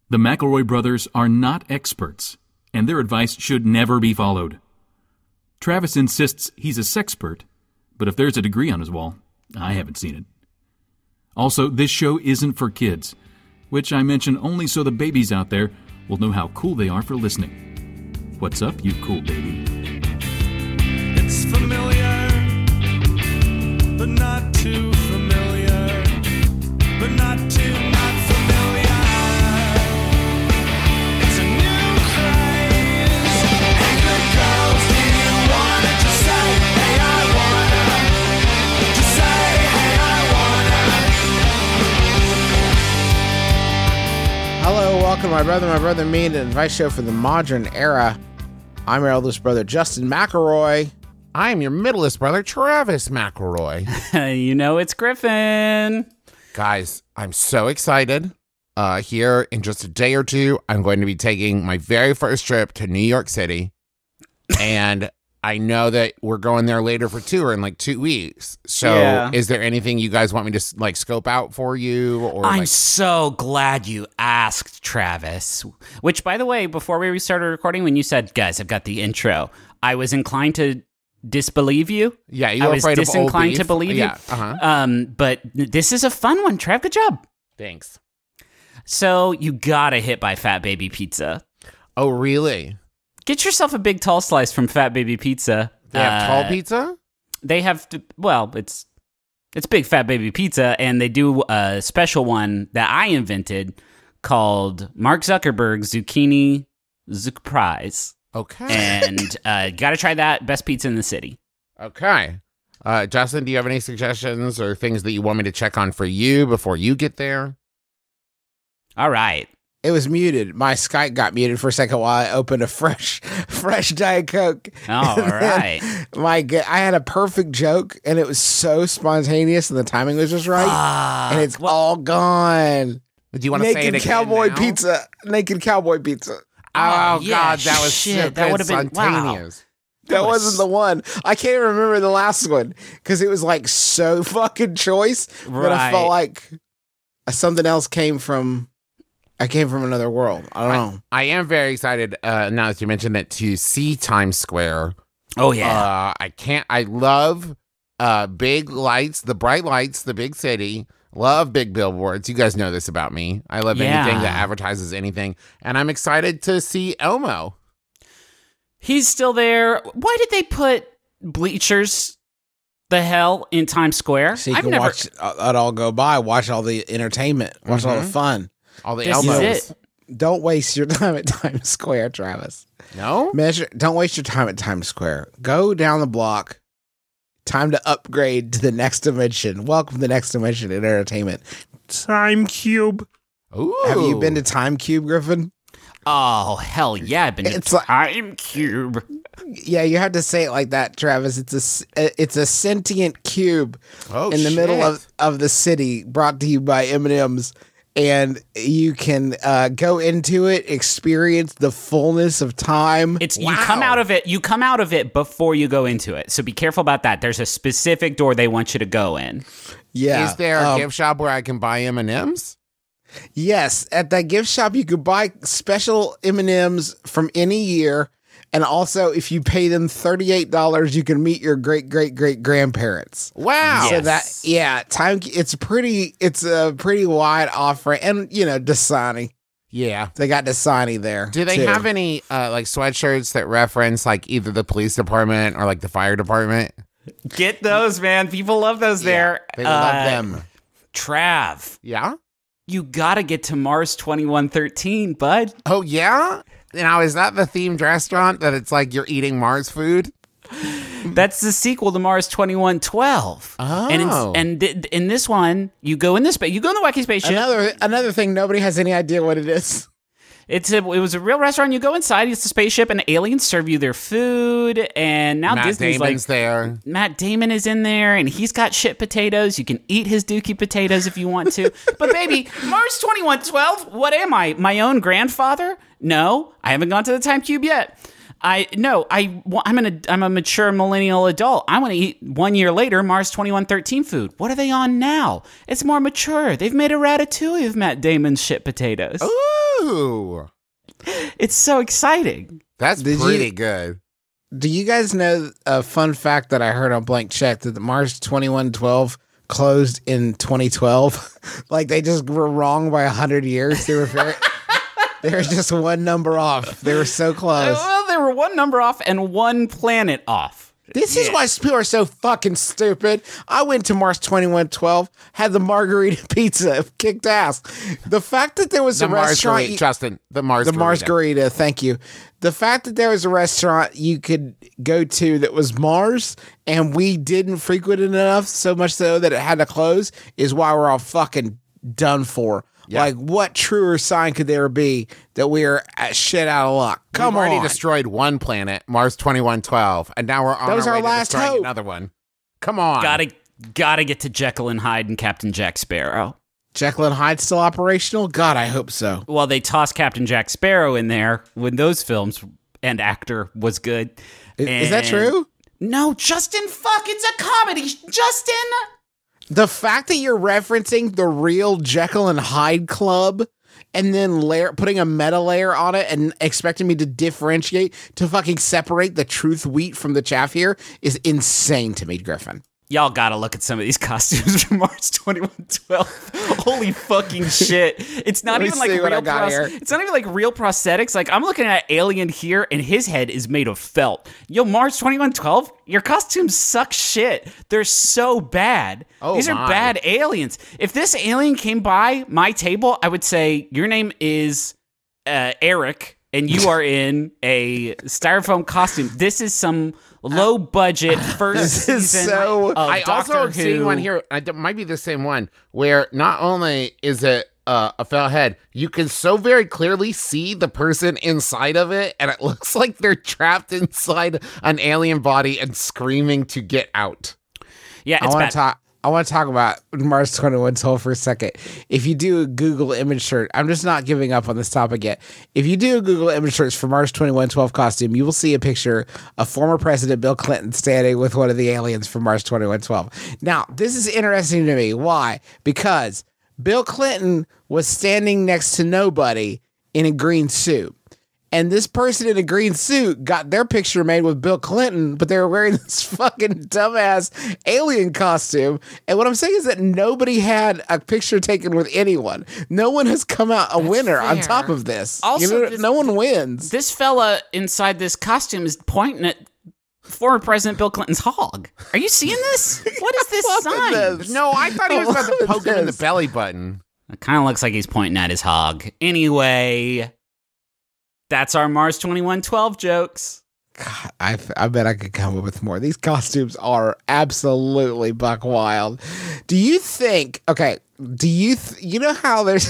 The McElroy brothers are not experts, and their advice should never be followed. Travis insists he's a sexpert, but if there's a degree on his wall, I haven't seen it. Also, this show isn't for kids, which I mention only so the babies out there will know how cool they are for listening. What's up, you cool baby? It's familiar, but not too familiar, but not too not familiar. It's a new craze. Hey, good girls, do you wanna just say, hey, I wanna? Just say, hey, I wanna. Hello, welcome to My Brother, Me, an advice show for the modern era. I'm your eldest brother, Justin McElroy. I'm your middleest brother, Travis McElroy. You know it's Griffin. Guys, I'm so excited. Here in just a day or two, I'm going to be taking my very first trip to New York City. And I know that we're going there later for tour in like 2 weeks. So Is there anything you guys want me to like scope out for you? Or I'm like- so glad you asked, Travis. Which, by the way, before we started recording, when you said, guys, I've got the intro, I was inclined to disbelieve you. Yeah, you I were was afraid of old disinclined beef. to believe Yeah, you. But this is a fun one, Trav. Good job. Thanks. So you gotta hit by Fat Baby Pizza. Oh, really? Get yourself a big tall slice from Fat Baby Pizza. They have tall pizza? They have, it's Big Fat Baby Pizza, and they do a special one that I invented called Mark Zuckerberg Zucchini Zucprize. Okay. And gotta try that. Best pizza in the city. Okay. Justin, do you have any suggestions or things that you want me to check on for you before you get there? All right. It was muted. My Skype got muted for a second while I opened a fresh Diet Coke. All right. I had a perfect joke, and it was so spontaneous, and the timing was just right, and it's all gone. Do you want to say it Naked again cowboy now? pizza. Naked cowboy pizza. Oh, yeah, God, that was shit, so that good, would've been- wow. spontaneous. That wasn't the one. I can't even remember the last one because it was like so fucking choice. But I felt like something else came from. I came from another world. I don't know. I am very excited now that you mentioned it to see Times Square. Oh, yeah. I love big lights, the bright lights, the big city. Love big billboards. You guys know this about me. I love anything that advertises anything. And I'm excited to see Elmo. He's still there. Why did they put bleachers the hell in Times Square? So you can watch it all go by. Watch all the entertainment. Watch all the fun. All the This Elmos. is it. Don't waste your time at Times Square, Travis. No? Don't waste your time at Times Square. Go down the block. Time to upgrade to the next dimension. Welcome to the next dimension in entertainment. Time Cube. Ooh. Have you been to Time Cube, Griffin? Oh, hell yeah. I've been It's to like- Time Cube. Yeah, you have to say it like that, Travis. It's a sentient cube in the middle of the city, brought to you by M&M's. And you can go into it, experience the fullness of time. You come out of it before you go into it. So be careful about that. There's a specific door they want you to go in. Yeah. Is there a gift shop where I can buy M&Ms? Yes, at that gift shop you could buy special M&Ms from any year, and also if you pay them $38, you can meet your great-great-great-grandparents. Wow. So it's a pretty wide offering, and Dasani. Yeah. They got Dasani there. Do they too. have any like sweatshirts that reference like either the police department or like the fire department? Get those, man. People love those there. They love them. Trav, Yeah? you gotta get to Mars 2113, bud. Oh, yeah? Now, is that the themed restaurant that it's like you're eating Mars food? That's the sequel to Mars 2112. Oh. And in this one, you go in the wacky spaceship. Another thing, nobody has any idea what it is. It was a real restaurant. You go inside, it's a spaceship, and aliens serve you their food. And now Matt Disney's Damon's there. Matt Damon is in there, and he's got shit potatoes. You can eat his dookie potatoes if you want to. But baby, Mars 2112, what am I? My own grandfather? No, I haven't gone to the Time Cube yet. I'm a mature millennial adult. I want to eat 1 year later Mars 2113 food. What are they on now? It's more mature. They've made a ratatouille of Matt Damon's shit potatoes. Ooh, It's so exciting. that's Did pretty you- good. Do you guys know a fun fact that I heard on Blank Check that the Mars 2112 closed in 2012? Like they just were wrong by 100 years. They were they were just one number off. They were so close. Well, they were one number off and one planet off. This is why people are so fucking stupid. I went to Mars 2112, had the margarita pizza, kicked ass. The fact that there was The a restaurant, Margarita, Justin. The Margarita. Margarita, thank you. The fact that there was a restaurant you could go to that was Mars and we didn't frequent it enough, so much so that it had to close, is why we're all fucking done for. Yeah. Like, what truer sign could there be that we are shit out of luck? Come We've already on. destroyed one planet, Mars 2112, and now we're on That was our our way to last destroying hope. another one. Come on. Gotta get to Jekyll and Hyde and Captain Jack Sparrow. Jekyll and Hyde still operational? God, I hope so. Well, they tossed Captain Jack Sparrow in there when those films and actor was good. Is that And- true? No, Justin, fuck, it's a comedy. Justin! The fact that you're referencing the real Jekyll and Hyde Club and then putting a meta layer on it and expecting me to differentiate, to fucking separate the truth wheat from the chaff here is insane to me, Griffin. Y'all gotta look at some of these costumes from Mars 2112. Holy fucking shit. It's not Let me even like see what I real got here. it's not even like real prosthetics. Like I'm looking at Alien here and his head is made of felt. Yo, Mars 2112, your costumes suck shit. They're so bad. Oh, These are my. bad aliens. If this alien came by my table, I would say your name is Eric and you are in a styrofoam costume. This is some low budget first This is season so- of I Doctor also am Who. seeing one here. It might be the same one where not only is it a fell head, you can so very clearly see the person inside of it, and it looks like they're trapped inside an alien body and screaming to get out. Yeah, I it's want bad. to talk. I want to talk about Mars 2112 for a second. If you do a Google image search, I'm just not giving up on this topic yet. If you do a Google image search for Mars 2112 costume, you will see a picture of former President Bill Clinton standing with one of the aliens from Mars 2112. Now, this is interesting to me. Why? Because Bill Clinton was standing next to nobody in a green suit. And this person in a green suit got their picture made with Bill Clinton, but they were wearing this fucking dumbass alien costume. And what I'm saying is that nobody had a picture taken with anyone. No one has come out a winner on fair. top of this. Also, no one wins. This fella inside this costume is pointing at former President Bill Clinton's hog. Are you seeing this? What is this Look at sign? this. No, I thought he was about to Look at poke him in the this. belly button. It kind of looks like he's pointing at his hog. Anyway, that's our Mars 2112 jokes. God, I bet I could come up with more. These costumes are absolutely buck wild. Do you think, okay, you know how there's,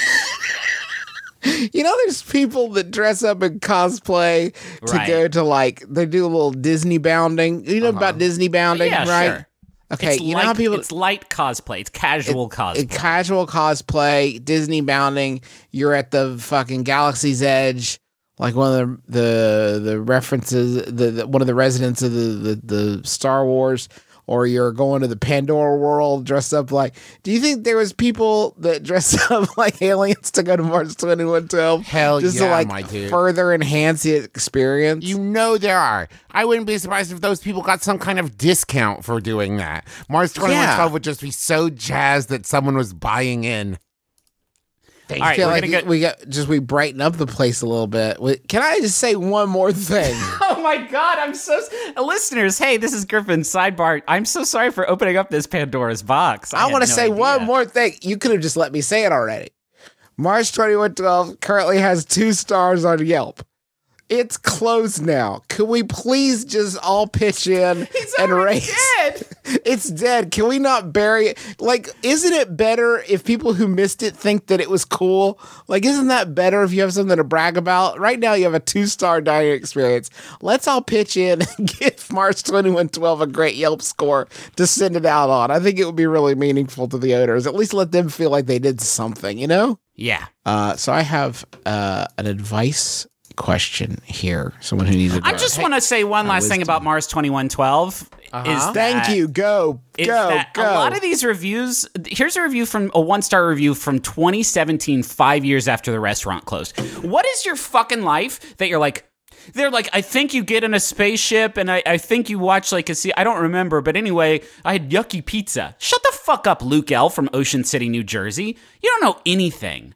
there's people that dress up in cosplay to Right. go to like, they do a little Disney bounding. You know about Disney bounding, Yeah, right? sure. Okay, It's you light, know how people, it's light cosplay. It's casual cosplay. casual cosplay, Disney bounding. You're at the fucking Galaxy's Edge, like one of the references, the one of the residents of the Star Wars, or you're going to the Pandora world dressed up like. Do you think there was people that dressed up like aliens to go to Mars 2112? Hell just yeah, to like my dude. further enhance the experience. You know there are. I wouldn't be surprised if those people got some kind of discount for doing that. Mars 2112 would just be so jazzed that someone was buying in. All right, feel we're like gonna get. we brighten up the place a little bit. Can I just say one more thing? Oh my God! I'm so listeners. Hey, this is Griffin. Sidebar. I'm so sorry for opening up this Pandora's box. I want to had no say idea. one more thing. You could have just let me say it already. Mars 2112 currently has 2 stars on Yelp. It's closed now. Could we please just all pitch in and raise? Dead. It's dead. Can we not bury it? Like, isn't it better if people who missed it think that it was cool? Like, isn't that better if you have something to brag about? Right now, you have a 2-star dining experience. Let's all pitch in and give Mars 2112 a great Yelp score to send it out on. I think it would be really meaningful to the owners. At least let them feel like they did something, you know? Yeah. So I have an advice question here. Someone who needs a I just want to say one last thing about Mars 2112. Thank you. Go. A lot of these reviews. Here's a review from a 1-star review from 2017, 5 years after the restaurant closed. What is your fucking life that you're like? They're like, I think you get in a spaceship, and I think you watch like I don't remember, but anyway, I had yucky pizza. Shut the fuck up, Luke L. from Ocean City, New Jersey. You don't know anything.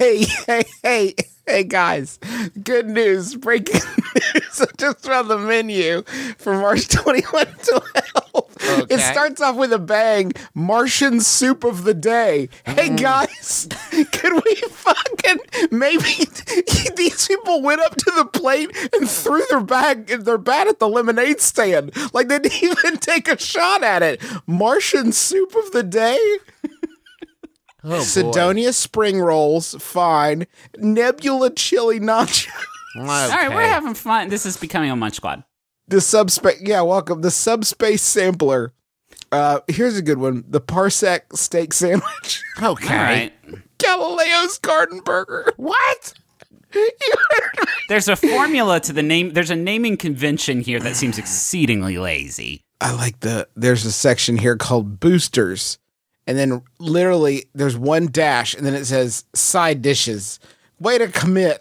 Hey, guys. Good news. Breaking news. I just found the menu for March 2112. Okay. It starts off with a bang. Martian soup of the day. Hey, guys. Could we fucking... Maybe these people went up to the plate and threw their bat at the lemonade stand. Like, they didn't even take a shot at it. Martian soup of the day? Oh, Sidonia spring rolls, fine. Nebula chili nacho. All right, we're having fun. This is becoming a Munch Squad. The subspace, welcome. The subspace sampler. Here's a good one. The Parsec steak sandwich. Okay. All right. Galileo's garden burger. What? There's a formula to the name. There's a naming convention here that seems exceedingly lazy. I like there's a section here called boosters. And then literally there's one dash and then it says side dishes. Way to commit.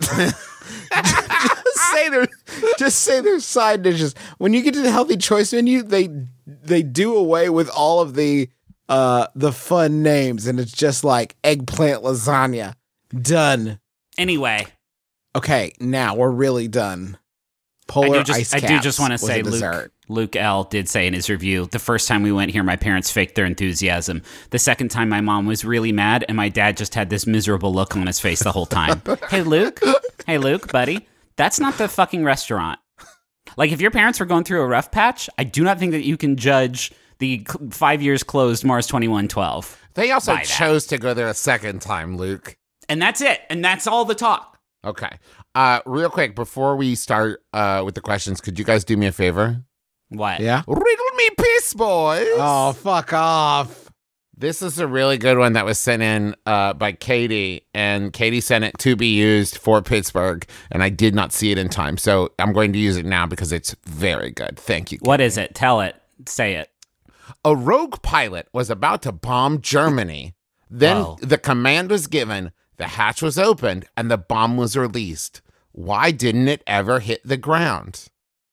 just say there's side dishes. When you get to the healthy choice menu, they do away with all of the fun names and it's just like eggplant lasagna. Done. Anyway. Okay, now we're really done. Polar ice caps. I do just want to was say, a dessert. Luke L. did say in his review, the first time we went here, my parents faked their enthusiasm. The second time, my mom was really mad, and my dad just had this miserable look on his face the whole time. Hey, Luke, buddy, that's not the fucking restaurant. Like, if your parents were going through a rough patch, I do not think that you can judge the 5 years closed Mars 2112. They also chose to go there a second time, Luke. And that's it. And that's all the talk. Okay. Real quick, before we start with the questions, could you guys do me a favor? What? Yeah? Riddle me piss, boys. Oh, fuck off. This is a really good one that was sent in by Katie, and Katie sent it to be used for Pittsburgh, and I did not see it in time, so I'm going to use it now because it's very good. Thank you, Katie. What is it? Tell it. Say it. A rogue pilot was about to bomb Germany. Then the command was given, the hatch was opened, and the bomb was released. Why didn't it ever hit the ground?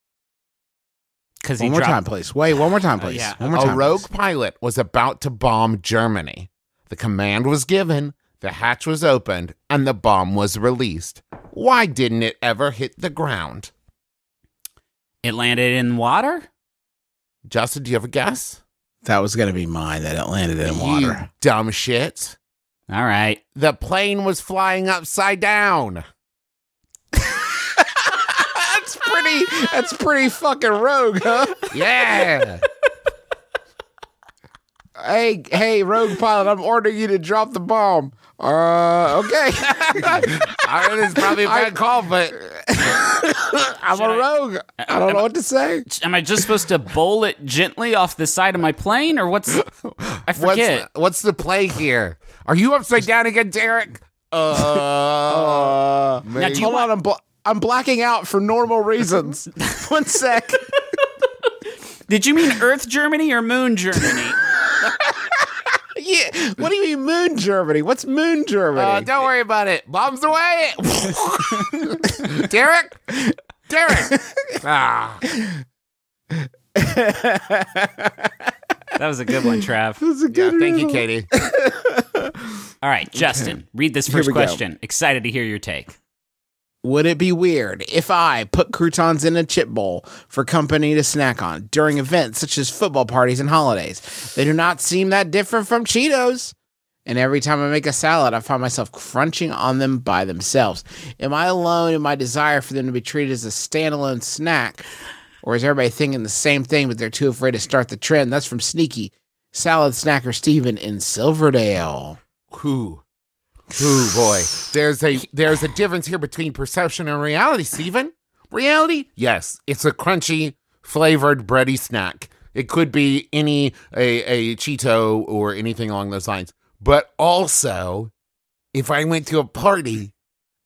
One more time, please. Wait, one more time, please. Yeah. One more time, A rogue please. pilot was about to bomb Germany. The command was given, the hatch was opened, and the bomb was released. Why didn't it ever hit the ground? It landed in water? Justin, do you have a guess? That was going to be mine, that it landed in You water. dumb shit. All right. The plane was flying upside down. That's pretty fucking rogue, huh? Yeah. Hey, rogue pilot, I'm ordering you to drop the bomb. Okay. I mean, it's probably a bad call, but I'm a rogue. I don't know what to say. Am I just supposed to bowl it gently off the side of my plane, or what's... I forget. What's the play here? Are you upside down again, Derek? Now, do you Hold want- on, I'm blacking out for normal reasons. One sec. Did you mean Earth Germany or Moon Germany? Yeah. What do you mean Moon Germany? What's Moon Germany? Don't worry about it. Bombs away. Derek? Ah. That was a good one, Trav. Thank you, Katie. All right, Justin, read this Here first we go. question. Excited to hear your take. Would it be weird if I put croutons in a chip bowl for company to snack on during events such as football parties and holidays? They do not seem that different from Cheetos. And every time I make a salad, I find myself crunching on them by themselves. Am I alone in my desire for them to be treated as a standalone snack? Or is everybody thinking the same thing, but they're too afraid to start the trend? That's from Sneaky Salad Snacker Steven in Silverdale. Ooh, boy. There's a difference here between perception and reality, Steven. Reality? Yes, it's a crunchy, flavored, bready snack. It could be a Cheeto or anything along those lines. But also, if I went to a party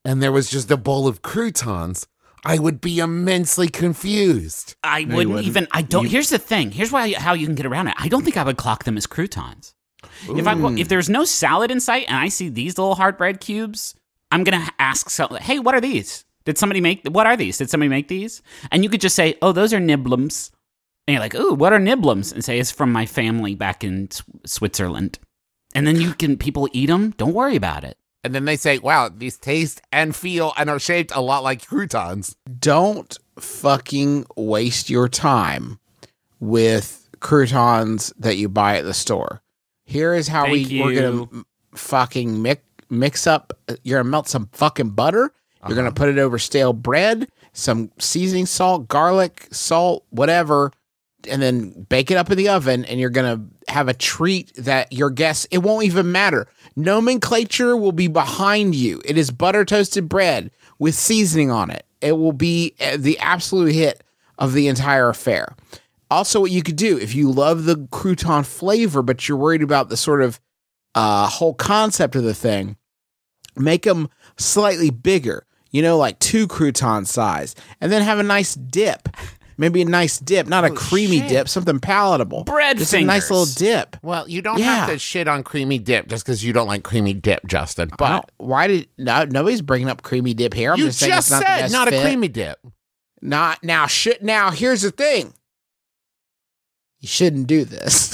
and there was just a bowl of croutons, I would be immensely confused. I wouldn't even. I don't. Here's the thing. Here's how you can get around it. I don't think I would clock them as croutons. If there's no salad in sight and I see these little hard bread cubes, I'm gonna ask someone, "Hey, what are these? Did somebody make? What are these? Did somebody make these?" And you could just say, "Oh, those are nibblums." And you're like, "Ooh, what are nibblums?" And say, "It's from my family back in Switzerland." And then people eat them. Don't worry about it. And then they say, wow, these taste and feel and are shaped a lot like croutons. Don't fucking waste your time with croutons that you buy at the store. Here is how we're going to fucking mix up. You're going to melt some fucking butter. You're going to put it over stale bread, some seasoning salt, garlic, salt, whatever, and then bake it up in the oven, and you're going to have a treat that your guests, it won't even matter. Nomenclature will be behind you. It is butter toasted bread with seasoning on it. It will be the absolute hit of the entire affair. Also, what you could do, if you love the crouton flavor, but you're worried about the sort of whole concept of the thing, make them slightly bigger, like 2 crouton size, and then have a nice dip. Maybe a nice dip, not a creamy dip, something palatable. Bread just fingers. a nice little dip. Well, you don't have to shit on creamy dip just because you don't like creamy dip, Justin. But nobody's bringing up creamy dip here. I'm you just saying it's not the said best not fit. a creamy dip. Not now. Now here's the thing. You shouldn't do this.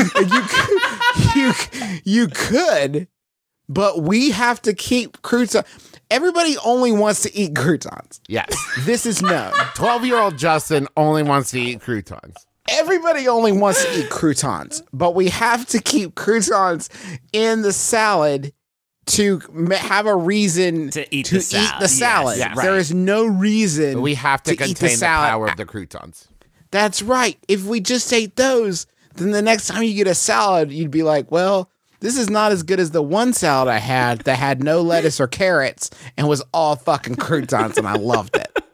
you could, but we have to keep croutons. Everybody only wants to eat croutons. Yes. This is known. 12-year-old Justin only wants to eat croutons. Everybody only wants to eat croutons, but we have to keep croutons in the salad to have a reason to eat the salad. Yes, There is no reason We have to eat contain the salad. power of the croutons. That's right. If we just ate those, then the next time you get a salad, you'd be like, well, this is not as good as the one salad I had that had no lettuce or carrots and was all fucking croutons, and I loved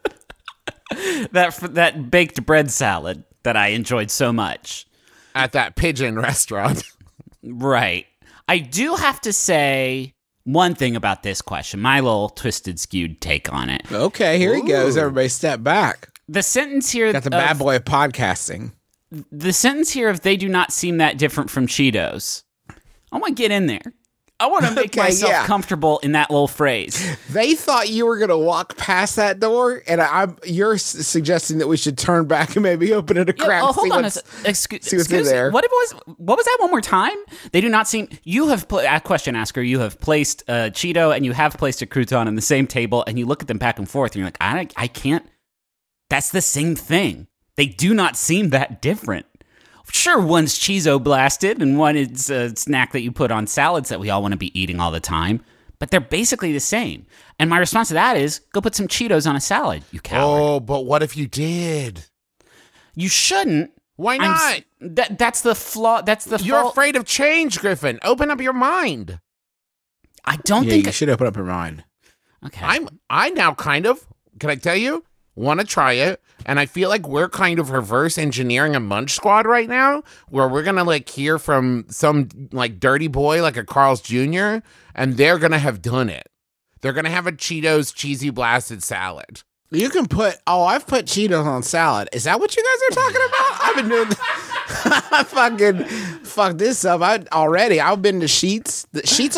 it. That baked bread salad that I enjoyed so much. At that pigeon restaurant. Right. I do have to say one thing about this question, my little twisted, skewed take on it. Okay, here he goes. Everybody step back. The sentence here... Got the bad boy of podcasting. The sentence here of they do not seem that different from Cheetos. I want to get in there. I want to make myself comfortable in that little phrase. They thought you were going to walk past that door, and you're suggesting that we should turn back and maybe open it a crack. Hold on. Excuse me. What was that one more time? They do not seem... You have... question asker, you have placed a Cheeto and you have placed a crouton on the same table, and you look at them back and forth, and you're like, I can't... That's the same thing. They do not seem that different. Sure, one's Cheezo blasted and one is a snack that you put on salads that we all want to be eating all the time, but they're basically the same. And my response to that is, go put some Cheetos on a salad, you coward. Oh, but what if you did? You shouldn't. Why not? That's the flaw. You're afraid of change, Griffin. Open up your mind. I don't think you should open up your mind. Okay. I now kind of, can I tell you, want to try it. And I feel like we're kind of reverse engineering a Munch Squad right now, where we're going to hear from some dirty boy, like a Carl's Jr., and they're going to have done it. They're going to have a Cheetos cheesy blasted salad. You can put, I've put Cheetos on salad. Is that what you guys are talking about? I've been doing I fucking fuck this up. I've been to Sheetz. Sheetz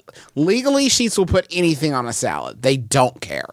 will put anything on a salad. They don't care.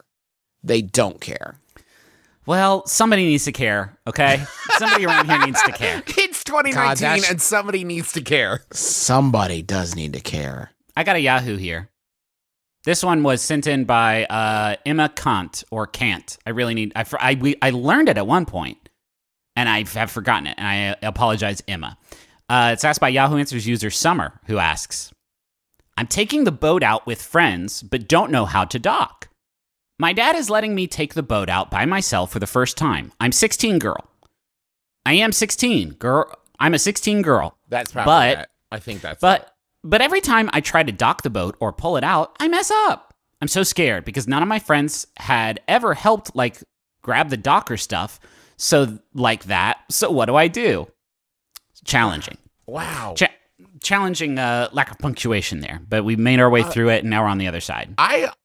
Well, somebody needs to care, okay? Somebody around here needs to care. It's 2019 and somebody needs to care. Somebody does need to care. I got a Yahoo here. This one was sent in by Emma Kant, or Kant. I learned it at one point, and I have forgotten it, and I apologize, Emma. It's asked by Yahoo Answers user Summer, who asks, I'm taking the boat out with friends, but don't know how to dock. My dad is letting me take the boat out by myself for the first time. I'm 16, girl. I am 16, girl. I'm a 16 girl. That's probably it. I think that's it. But every time I try to dock the boat or pull it out, I mess up. I'm so scared because none of my friends had ever helped, grab the docker stuff. So, that. So what do? Challenging. Wow. Challenging lack of punctuation there. But we made our way through it, and now we're on the other side.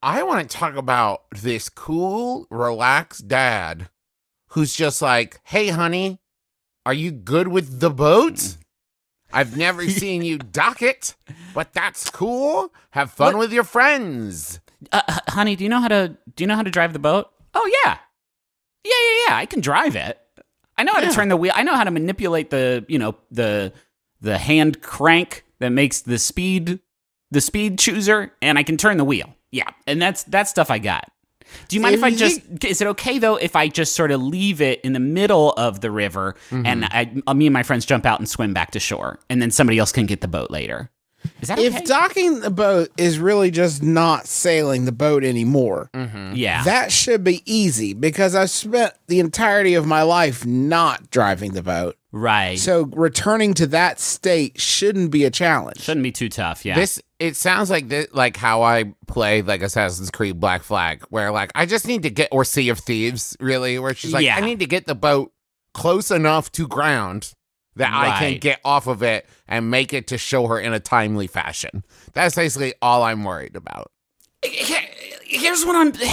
I want to talk about this cool, relaxed dad who's just like, hey, honey, are you good with the boat? I've never seen you dock it, but that's cool. Have fun with your friends. Honey, do you know how to drive the boat? Oh yeah. Yeah. I can drive it. I know how to turn the wheel. I know how to manipulate the hand crank that makes the speed chooser, and I can turn the wheel. Yeah, and that's stuff I got. Do you mind if I just? Is it okay though if I just sort of leave it in the middle of the river, and me and my friends jump out and swim back to shore, and then somebody else can get the boat later? Is that okay? If docking the boat is really just not sailing the boat anymore, yeah, that should be easy because I've spent the entirety of my life not driving the boat. Right. So returning to that state shouldn't be a challenge. Shouldn't be too tough. Yeah. It sounds like like how I play like Assassin's Creed Black Flag, where like I just need to get, or Sea of Thieves, really, where she's like, I need to get the boat close enough to ground that I can get off of it and make it to show her in a timely fashion. That's basically all I'm worried about. Here's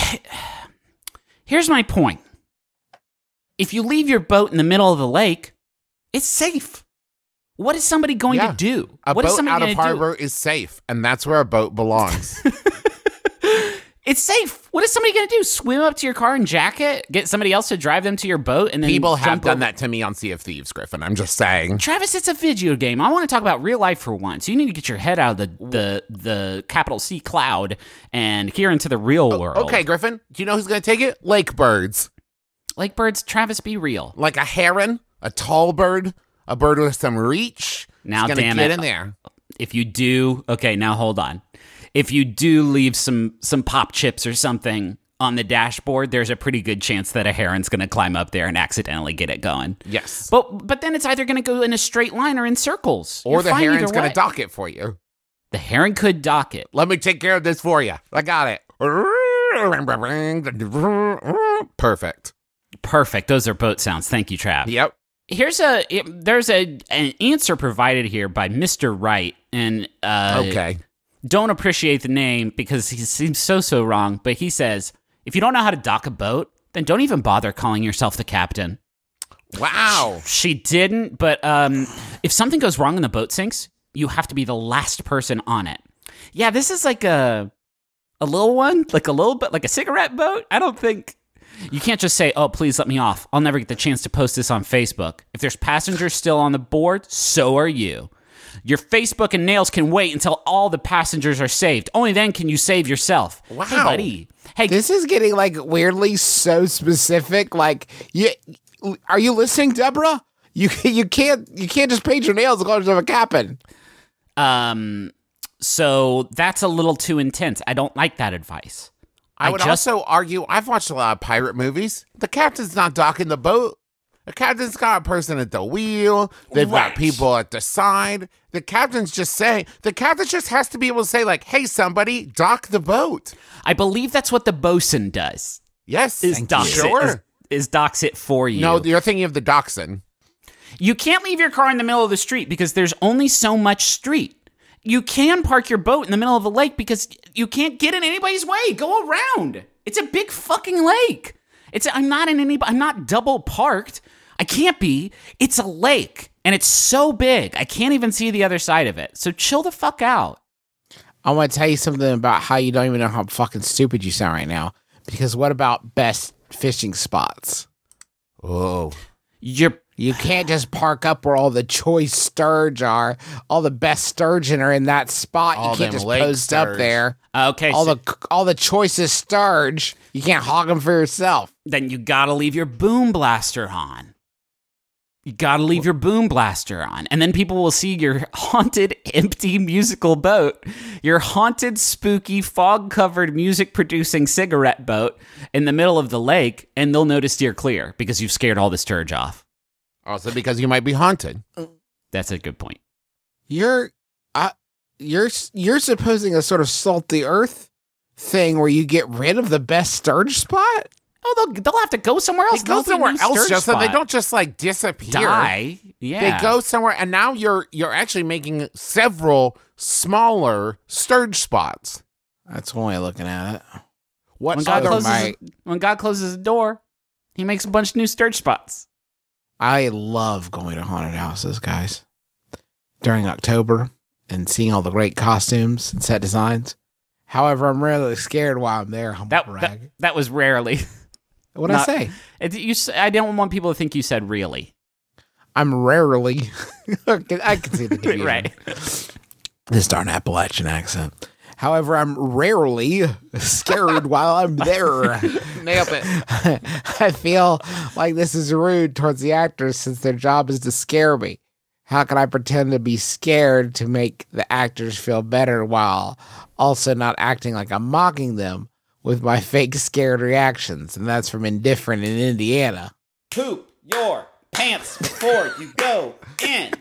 my point. If you leave your boat in the middle of the lake, it's safe. What is somebody going to do? A boat out of harbor is safe, and that's where a boat belongs. It's safe. What is somebody going to do? Swim up to your car and jack it? Get somebody else to drive them to your boat? And then people have jump done over? that to me on Sea of Thieves, Griffin. I'm just saying. Travis, it's a video game. I want to talk about real life for once. You need to get your head out of the capital C cloud and here into the real world. Okay, Griffin. Do you know who's going to take it? Lake birds. Lake birds, Travis, be real. Like a heron, a tall bird, a bird with some reach. Now, it's damn get it. in there. If you do, okay, now hold on. If you do leave some pop chips or something on the dashboard, there's a pretty good chance that a heron's going to climb up there and accidentally get it going. Yes. But then it's either going to go in a straight line or in circles. Or the heron's going to dock it for you. The heron could dock it. Let me take care of this for you. I got it. Perfect. Those are boat sounds. Thank you, Trav. Yep. There's an answer provided here by Mr. Wright, and okay. Don't appreciate the name because he seems so wrong, but he says, if you don't know how to dock a boat, then don't even bother calling yourself the captain. Wow. She didn't, but if something goes wrong and the boat sinks, you have to be the last person on it. Yeah, this is like a little one, like a little bit like a cigarette boat. I don't think... You can't just say, oh, please let me off. I'll never get the chance to post this on Facebook. If there's passengers still on the board, so are you. Your Facebook and nails can wait until all the passengers are saved. Only then can you save yourself. Wow. Hey, buddy. Hey, This is getting like weirdly so specific. Like, are you listening, Deborah? You can't just paint your nails and call yourself a captain. So that's a little too intense. I don't like that advice. I would also argue, I've watched a lot of pirate movies. The captain's not docking the boat. The captain's got a person at the wheel. They've got people at the side. The captain just has to be able to say, like, hey, somebody, dock the boat. I believe that's what the bosun does. Yes. Is docks it for you. No, you're thinking of the dachshund. You can't leave your car in the middle of the street because there's only so much street. You can park your boat in the middle of the lake because you can't get in anybody's way. Go around. It's a big fucking lake. I'm not double parked. I can't be. It's a lake and it's so big. I can't even see the other side of it. So chill the fuck out. I want to tell you something about how you don't even know how fucking stupid you sound right now. Because what about best fishing spots? Oh. You can't just park up where all the choice sturge are. All the best sturgeon are in that spot. All you can't them just lake post up sturge. there. Okay. All the choicest sturge. You can't hog them for yourself. Then you gotta leave your boom blaster on. You gotta leave your boom blaster on. And then people will see your haunted, empty musical boat, your haunted, spooky, fog-covered, music-producing cigarette boat in the middle of the lake, and they'll know to steer clear because you've scared all the sturge off. Also because you might be haunted. That's a good point. You're supposing a sort of salt the earth thing where you get rid of the best sturge spot? Oh, they'll have to go somewhere else. They go somewhere else, just so they don't just like disappear. die. Yeah, They go somewhere, and now you're actually making several smaller sturge spots. That's one way of looking at it. What When God, other closes, might- when God closes a door, he makes a bunch of new search spots. I love going to haunted houses, guys. During October and seeing all the great costumes and set designs. However, I'm rarely scared while I'm there. That was rarely. What'd I say? I don't want people to think you said really. I'm rarely. I can see the confusion. Right. This darn Appalachian accent. However, I'm rarely scared while I'm there. Nailed it. I feel like this is rude towards the actors since their job is to scare me. How can I pretend to be scared to make the actors feel better while also not acting like I'm mocking them with my fake scared reactions? And that's from Indifferent in Indiana. Poop your pants before you go in.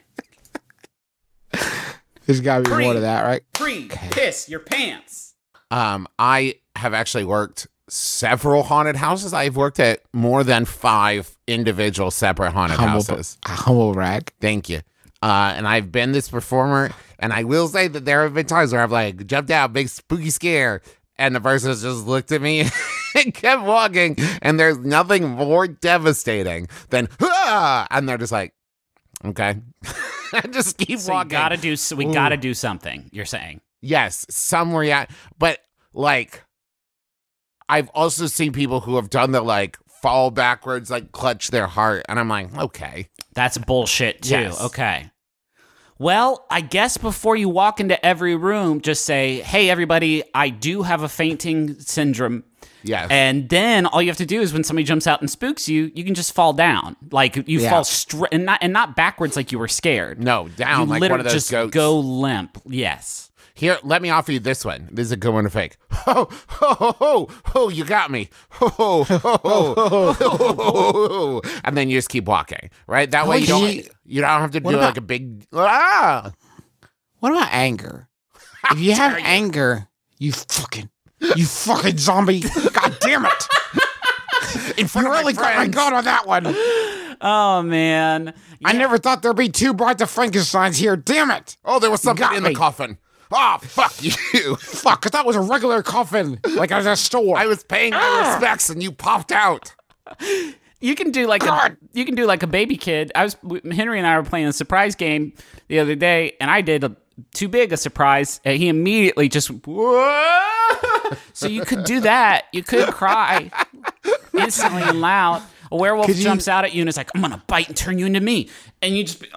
There's got to be more to that, right? Piss your pants. I have actually worked several haunted houses. I've worked at more than 5 individual separate haunted houses. Humble brag. Thank you. And I've been this performer, and I will say that there have been times where I've like jumped out, big spooky scare, and the person has just looked at me and kept walking, and there's nothing more devastating than, ah! And they're just like, okay. And just keep So walking. we gotta do something. You're saying. Yes, some react, but like, I've also seen people who have done the like fall backwards, like clutch their heart, and I'm like, okay, That's bullshit too. Yes. Okay. Well, I guess before you walk into every room, just say, "Hey, everybody, I do have a fainting syndrome." yes, And then all you have to do is when somebody jumps out and spooks you, you can just fall down, like you fall straight and not backwards like you were scared. no, down you like literally one of those just goats. go limp. Yes. Here, let me offer you this one. This is a good one to fake. Ho, ho, ho, ho, ho, you got me. Ho, ho, ho, ho, ho, ho, ho. And then you just keep walking, right? That way you don't have to do about- like a big, ah! What about anger? If you have anger, you fucking zombie. God damn it. In front You of really my got my friends. gun on that one. Oh man. I never thought there'd be 2 Brides of Frankensteins here. Damn it. Oh, there was something got in the me. coffin. Oh, fuck you. Fuck, I thought it was a regular coffin, like at a store. I was paying my respects and you popped out. You can do like a baby kid. Henry and I were playing a surprise game the other day, and I did too big a surprise, and he immediately just whoa. So you could do that. You could cry instantly and loud. A werewolf Could you- jumps out at you and is like, "I'm gonna bite and turn you into me," and you just.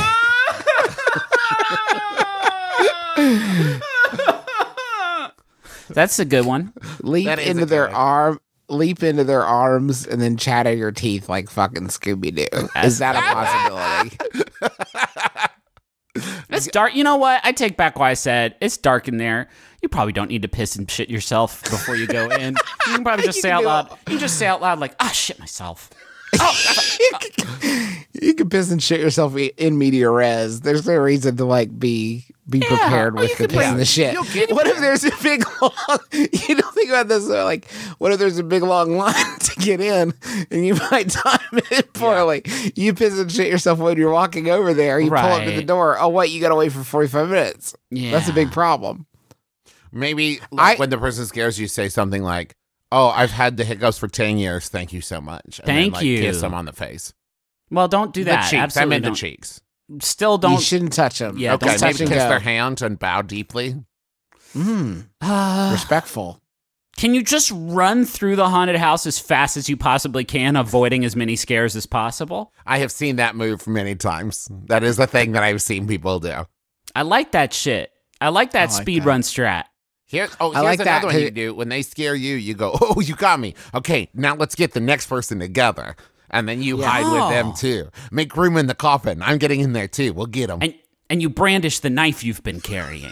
That's a good one. leap That is into a their good leap into their arms, and then chatter your teeth like fucking Scooby Doo. Is that a possibility? It's dark. You know what? I take back what I said. It's dark in there. You probably don't need to piss and shit yourself before you go in. You can probably just say out loud. You can just say out loud like, "Ah, shit myself." You can piss and shit yourself in media res. There's no reason to like be prepared with the piss and the shit. What if there's a big long? You don't think about this. Like, what if there's a big long line to get in, and you might time it poorly? You piss and shit yourself when you're walking over there. You pull up to the Right. door. Oh wait, you gotta wait for 45 minutes. Yeah, That's a big problem. Maybe like, when the person scares you, say something like, "Oh, I've had the hiccups for 10 years. Thank you so much." And Thank then, like, you. Kiss them on the face. Well, don't do that. The cheeks. Absolutely I meant don't. the cheeks. Still You don't. shouldn't touch them. Yeah, Okay, don't maybe touch kiss and go. their hand and bow deeply. Respectful. Can you just run through the haunted house as fast as you possibly can, avoiding as many scares as possible? I have seen that move many times. That is a thing that I've seen people do. I like that shit. I like that I like speed that. run strat. Here's like that, another one 'cause- you do. When they scare you, you go, "Oh, you got me. Okay, now let's get the next person together." And then you hide with them too. Make room in the coffin. I'm getting in there too. We'll get them. And you brandish the knife you've been carrying.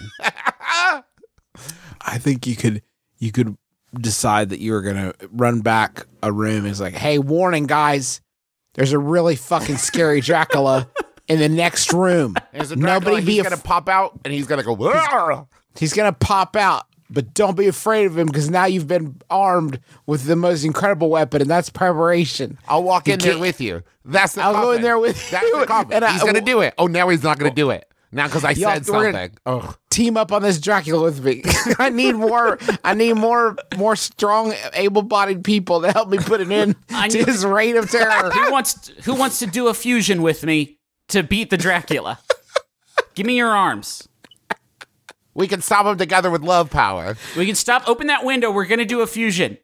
I think you could decide that you were gonna run back a room. It's like, hey, warning, guys, there's a really fucking scary Dracula in the next room. Nobody be he's gonna pop out and he's gonna go. "Arr!" He's gonna pop out, but don't be afraid of him because now you've been armed with the most incredible weapon, and that's preparation. I'll walk in there can't- with you. That's the I'll go coffin. in there with That's you, the coffin. and He's gonna do it. Oh, now he's not gonna do it. Now, because I Y'all, said we're gonna- something. Ugh. Team up on this Dracula with me. I need more strong, able-bodied people to help me put an end I to need- his reign of terror. Who wants to do a fusion with me to beat the Dracula? Give me your arms. We can stop them together with love power. We can stop. Open that window. We're gonna do a fusion.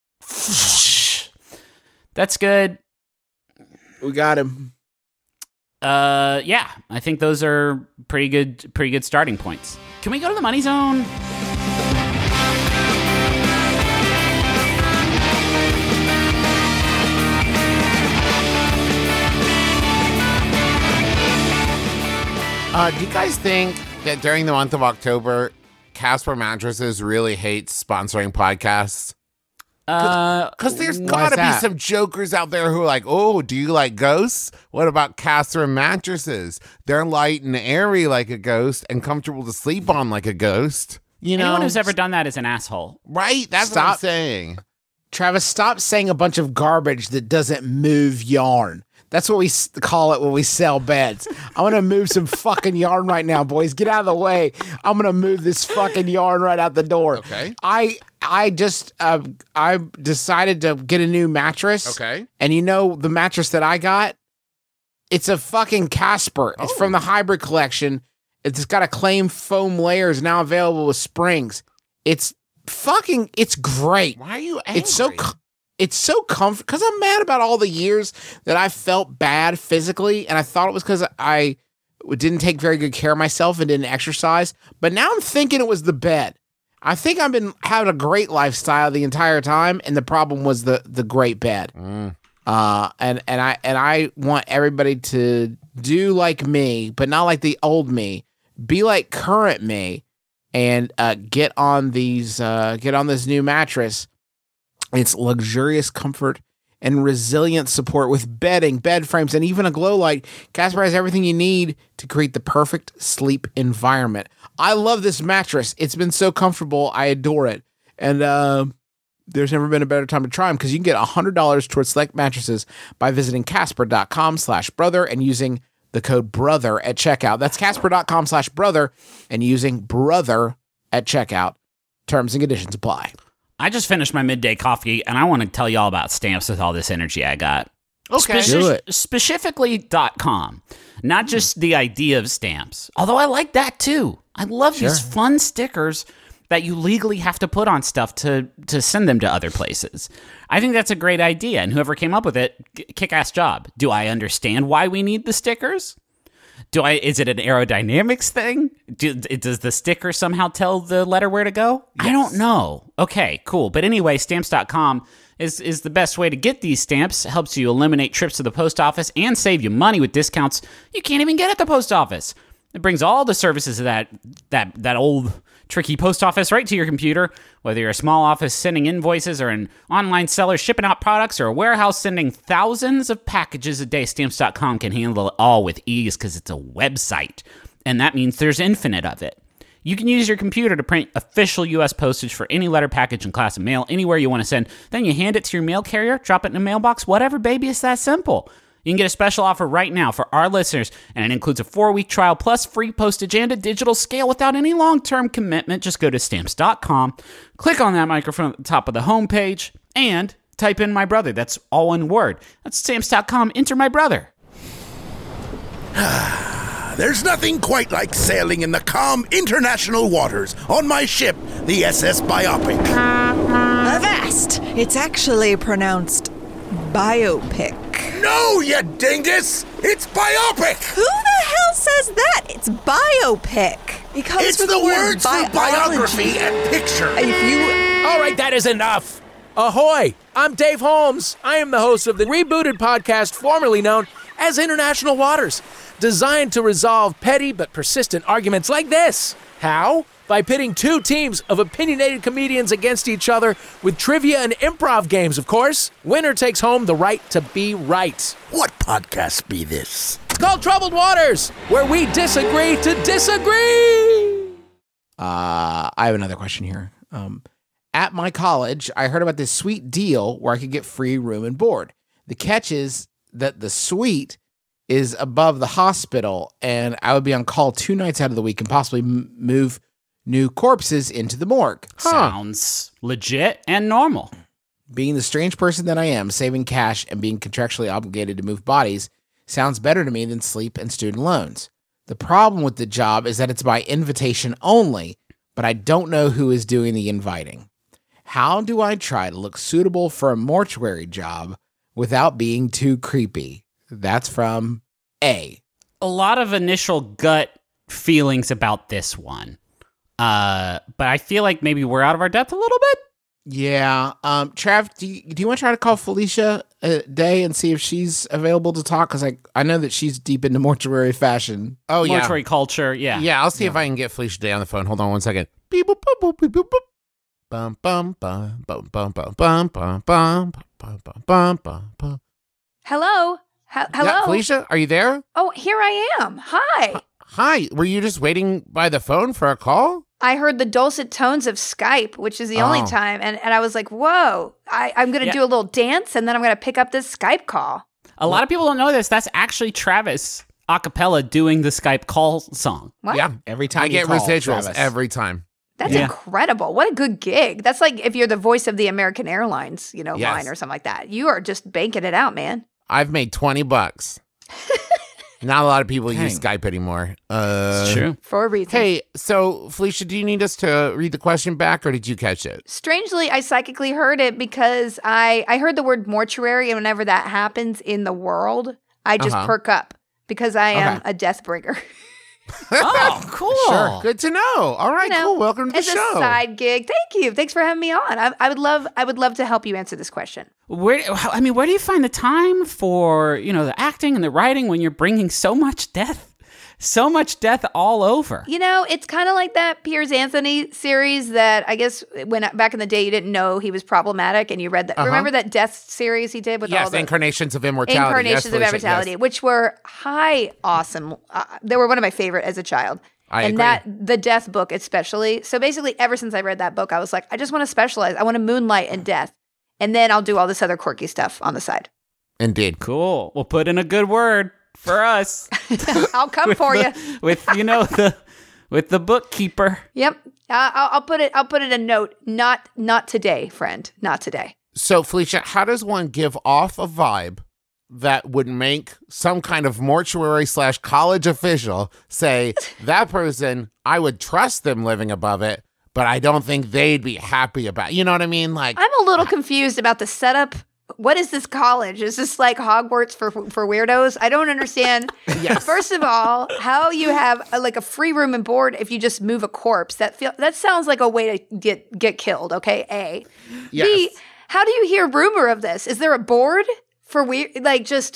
That's good. We got him. Yeah, I think those are pretty good starting points. Can we go to the money zone? Do you guys think that during the month of October, Casper Mattresses really hates sponsoring podcasts? Because there's why got is to be that? some jokers out there who are like, oh, do you like ghosts? What about Casper Mattresses? They're light and airy like a ghost and comfortable to sleep on like a ghost. You know? Anyone who's ever done that is an asshole. Right? That's what I'm Stop. saying. Travis, stop saying a bunch of garbage that doesn't move yarn. That's what we call it when we sell beds. I want to move some fucking yarn right now, boys. Get out of the way. I'm going to move this fucking yarn right out the door. Okay. I just I decided to get a new mattress. Okay. And you know the mattress that I got? It's a fucking Casper. It's from the Hybrid Collection. It's got acclaim foam layers now available with springs. It's great. Why are you angry? It's so comfortable because I'm mad about all the years that I felt bad physically, and I thought it was because I didn't take very good care of myself and didn't exercise. But now I'm thinking it was the bed. I think I've been having a great lifestyle the entire time, and the problem was the great bed. And I want everybody to do like me, but not like the old me. Be like current me, and get on this new mattress. It's luxurious comfort and resilient support with bedding, bed frames, and even a glow light. Casper has everything you need to create the perfect sleep environment. I love this mattress. It's been so comfortable. I adore it. And there's never been a better time to try them because you can get $100 towards select mattresses by visiting Casper.com/brother and using the code BROTHER at checkout. That's Casper.com/brother and using BROTHER at checkout. Terms and conditions apply. I just finished my midday coffee, and I want to tell you all about stamps with all this energy I got. Okay. Do it. Specifically.com. Not just the idea of stamps, although I like that too. I love these fun stickers that you legally have to put on stuff to send them to other places. I think that's a great idea, and whoever came up with it, kick-ass job. Do I understand why we need the stickers? Is it an aerodynamics thing? Does the sticker somehow tell the letter where to go? Yes. I don't know. Okay, cool. But anyway, stamps.com is the best way to get these stamps. It helps you eliminate trips to the post office and save you money with discounts you can't even get at the post office. It brings all the services of that old tricky post office right to your computer, whether you're a small office sending invoices or an online seller shipping out products or a warehouse sending thousands of packages a day. Stamps.com can handle it all with ease because it's a website, and that means there's infinite of it. You can use your computer to print official U.S. postage for any letter, package, and class of mail anywhere you want to send. Then you hand it to your mail carrier, drop it in a mailbox, whatever, baby. It's that simple. You can get a special offer right now for our listeners, and it includes a 4-week trial plus free postage and a digital scale without any long-term commitment. Just go to Stamps.com, click on that microphone at the top of the homepage, and type in my brother. That's all one word. That's Stamps.com. Enter my brother. There's nothing quite like sailing in the calm international waters on my ship, the SS Biopic. Avast! It's actually pronounced biopic. No, you dingus! It's biopic! Who the hell says that? It's biopic. It comes It's with the word words for biography and picture. If you All right, that is enough. Ahoy! I'm Dave Holmes. I am the host of the rebooted podcast formerly known as International Waters, designed to resolve petty but persistent arguments like this. How? By pitting two teams of opinionated comedians against each other with trivia and improv games, of course. Winner takes home the right to be right. What podcast be this? It's called Troubled Waters, where we disagree to disagree. I have another question here. At my college, I heard about this sweet deal where I could get free room and board. The catch is that the suite is above the hospital, and I would be on call 2 nights out of the week and possibly move new corpses into the morgue. Sounds legit and normal. Being the strange person that I am, saving cash and being contractually obligated to move bodies sounds better to me than sleep and student loans. The problem with the job is that it's by invitation only, but I don't know who is doing the inviting. How do I try to look suitable for a mortuary job without being too creepy? That's from A. A lot of initial gut feelings about this one. But I feel like maybe we're out of our depth a little bit. Yeah. Trav, do you want to try to call Felicia Day and see if she's available to talk? Because I know that she's deep into mortuary fashion. Oh, yeah. Mortuary culture, yeah. Yeah, I'll see if I can get Felicia Day on the phone. Hold on one second. Beep, boop, boop, boop, beep, boop, boop. Bum, bum, bum, bum, bum, bum, bum, bum, bum, bum, bum, bum, bum. Hello? Hello? Yeah, Felicia, are you there? Oh, here I am. Hi. Hi, were you just waiting by the phone for a call? I heard the dulcet tones of Skype, which is the only time, and I was like, whoa, I'm going to do a little dance, and then I'm going to pick up this Skype call. A lot of people don't know this. That's actually Travis a cappella doing the Skype call song. What? Yeah, Every time I you get call, residuals Travis. every time. That's Yeah. incredible. What a good gig. That's like if you're the voice of the American Airlines, Yes. line or something like that. You are just banking it out, man. I've made $20. Not a lot of people use Dang. Skype anymore. It's true. For a reason. Hey, so Felicia, do you need us to read the question back, or did you catch it? Strangely, I psychically heard it because I heard the word mortuary, and whenever that happens in the world, I just perk up because I am a death bringer. Oh, cool. Sure. Good to know. All right, cool. Welcome to the It's show. a side gig. Thank you. Thanks for having me on. I would love to help you answer this question. Where do you find the time for, the acting and the writing when you're bringing so much death all over? It's kind of like that Piers Anthony series that I guess when back in the day you didn't know he was problematic, and you read that. Remember that death series he did with all the Incarnations of Immortality. Incarnations Yes, of Felicia, Immortality, yes. which were awesome. They were one of my favorite as a child. I and agree. the death book especially. So basically, ever since I read that book, I was like, I just want to specialize. I want to moonlight in death, and then I'll do all this other quirky stuff on the side. Indeed. Cool. We'll put in a good word for us. I'll come for you. with the bookkeeper. Yep. I'll put it a note. Not today, friend. Not today. So, Felicia, how does one give off a vibe that would make some kind of mortuary / college official say, that person, I would trust them living above it, but I don't think they'd be happy about it. You know what I mean? Like, I'm a little confused about the setup. What is this college? Is this like Hogwarts for weirdos? I don't understand. Yes. First of all, how you have a free room and board if you just move a corpse? That sounds like a way to get killed. Okay, A. Yes. B. How do you hear rumor of this? Is there a board for weird? Is this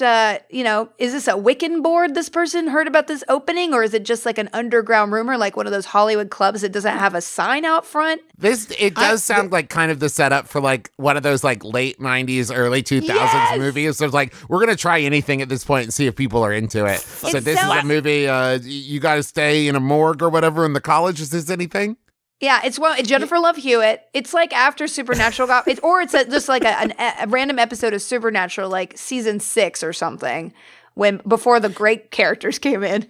a Wiccan board? This person heard about this opening, or is it just like an underground rumor, like one of those Hollywood clubs that doesn't have a sign out front? It does sound like kind of the setup for like one of those like late 90s, early 2000s Yes! movies. So it's like, we're going to try anything at this point and see if people are into it. So this is sounds- a movie, you got to stay in a morgue or whatever in the college. Is this anything? Yeah, it's Jennifer Love Hewitt. It's like after Supernatural got, or it's just like a random episode of Supernatural, like season 6 or something, before the great characters came in.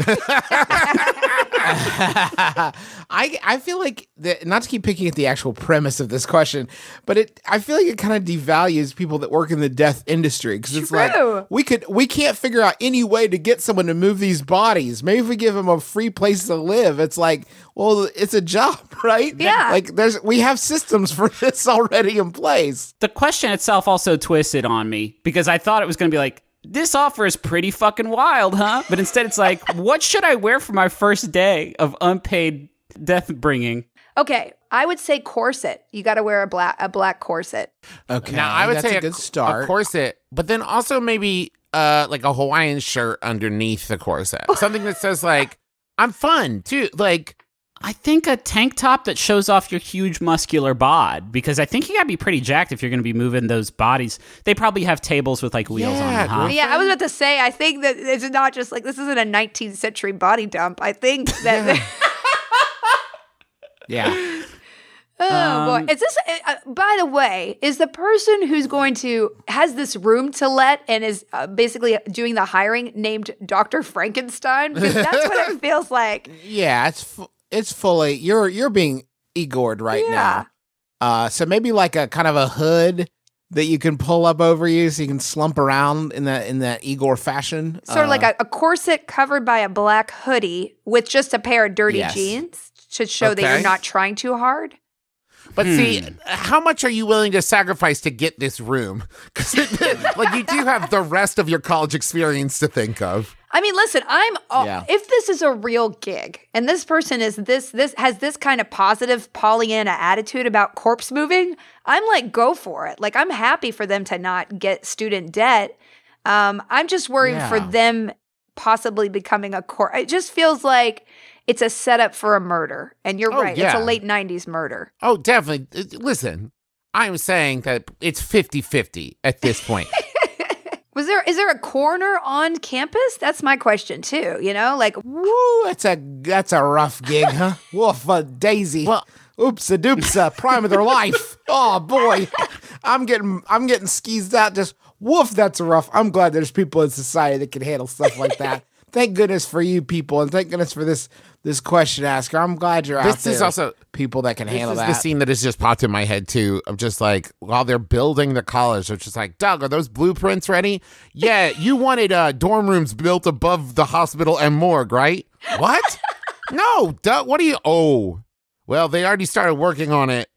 I feel like not to keep picking at the actual premise of this question, but I feel like it kind of devalues people that work in the death industry, because it's True. like we can't figure out any way to get someone to move these bodies. Maybe if we give them a free place to live, it's like, well, it's a job, right? Yeah. Like we have systems for this already in place. The question itself also twisted on me because I thought it was going to be like, this offer is pretty fucking wild, huh? But instead it's like, what should I wear for my first day of unpaid death bringing? Okay, I would say corset. You got to wear a black corset. Okay, Now, I would that's say a good start. a corset, but then also maybe like a Hawaiian shirt underneath the corset. Something that says like, I'm fun too. Like, I think a tank top that shows off your huge muscular bod, because I think you gotta be pretty jacked if you're gonna be moving those bodies. They probably have tables with like wheels on them, huh? Yeah, I was about to say, I think that it's not just like, this isn't a 19th century body dump. I think that... Yeah. Oh boy! Is this? By the way, is the person who's has this room to let and is basically doing the hiring named Dr. Frankenstein? Because that's what it feels like. Yeah, it's fully you're being Igored right now. So maybe like a kind of a hood that you can pull up over you, so you can slump around in that Igor fashion. Sort of like a corset covered by a black hoodie with just a pair of dirty jeans to show that you're not trying too hard. But see, how much are you willing to sacrifice to get this room? Because like you do have the rest of your college experience to think of. I mean, listen, if this is a real gig and this person is this has this kind of positive Pollyanna attitude about corpse moving, I'm like, go for it. Like, I'm happy for them to not get student debt. I'm just worried for them possibly becoming a corpse. It just feels like it's a setup for a murder. And you're right. Yeah. It's a late 90s murder. Oh, definitely. Listen, I'm saying that it's 50-50 at this point. Is there a coroner on campus? That's my question too. You know, like, woo, that's a rough gig, huh? Woof, Daisy. Well, oopsa doopsa, prime of their life. Oh boy, I'm getting skeezed out. Just woof, that's rough. I'm glad there's people in society that can handle stuff like that. Thank goodness for you people, and thank goodness for this question asker. I'm glad you're out there. This is also people that can handle that. This is the scene that has just popped in my head too. Of just like while they're building the college, it's just like, Doug, are those blueprints ready? Yeah, you wanted dorm rooms built above the hospital and morgue, right? What? No, Doug. What are you? Oh, well, they already started working on it.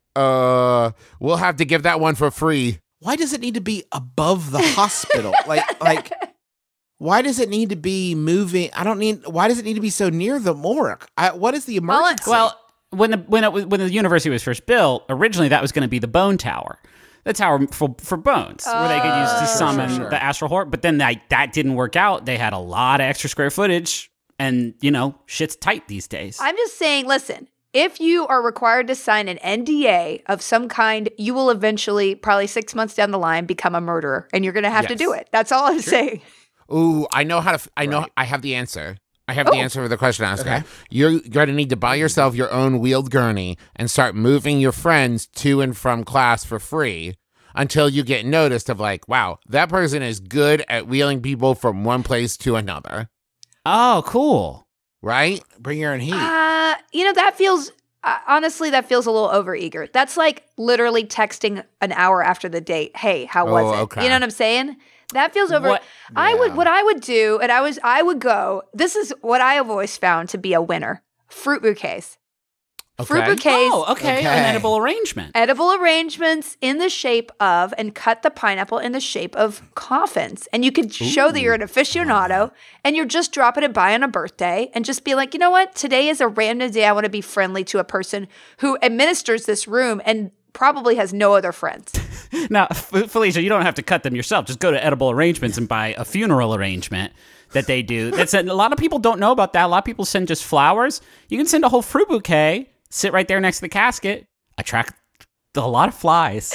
We'll have to give that one for free. Why does it need to be above the hospital? like. Why does it need to be moving? Why does it need to be so near the morgue? What is the emergency? Well, when the university was first built, originally that was going to be the bone tower. The tower for bones, where they could use to summon the astral horde. But then that didn't work out. They had a lot of extra square footage, and, shit's tight these days. I'm just saying, listen, if you are required to sign an NDA of some kind, you will eventually, probably 6 months down the line, become a murderer, and you're going to have to do it. That's all I'm saying. Ooh, I know how to. I have the answer. I have the answer for the question asker. Okay. You're going to need to buy yourself your own wheeled gurney and start moving your friends to and from class for free until you get noticed of like, wow, that person is good at wheeling people from one place to another. Oh, cool. Right? Bring your own heat. That feels. Honestly, that feels a little overeager. That's like literally texting an hour after the date. Hey, how was it? Okay. You know what I'm saying? That feels over. What I would do, and I would go. This is what I have always found to be a winner: fruit bouquets. Okay. Fruit bouquets. Oh, okay. An edible arrangement. Edible arrangements in the shape of, and cut the pineapple in the shape of coffins. And you could show that you're an aficionado and you're just dropping it by on a birthday and just be like, you know what? Today is a random day. I want to be friendly to a person who administers this room and probably has no other friends. Now, Felicia, you don't have to cut them yourself. Just go to Edible Arrangements and buy a funeral arrangement that they do. A lot of people don't know about that. A lot of people send just flowers. You can send a whole fruit bouquet, sit right there next to the casket, attract a lot of flies.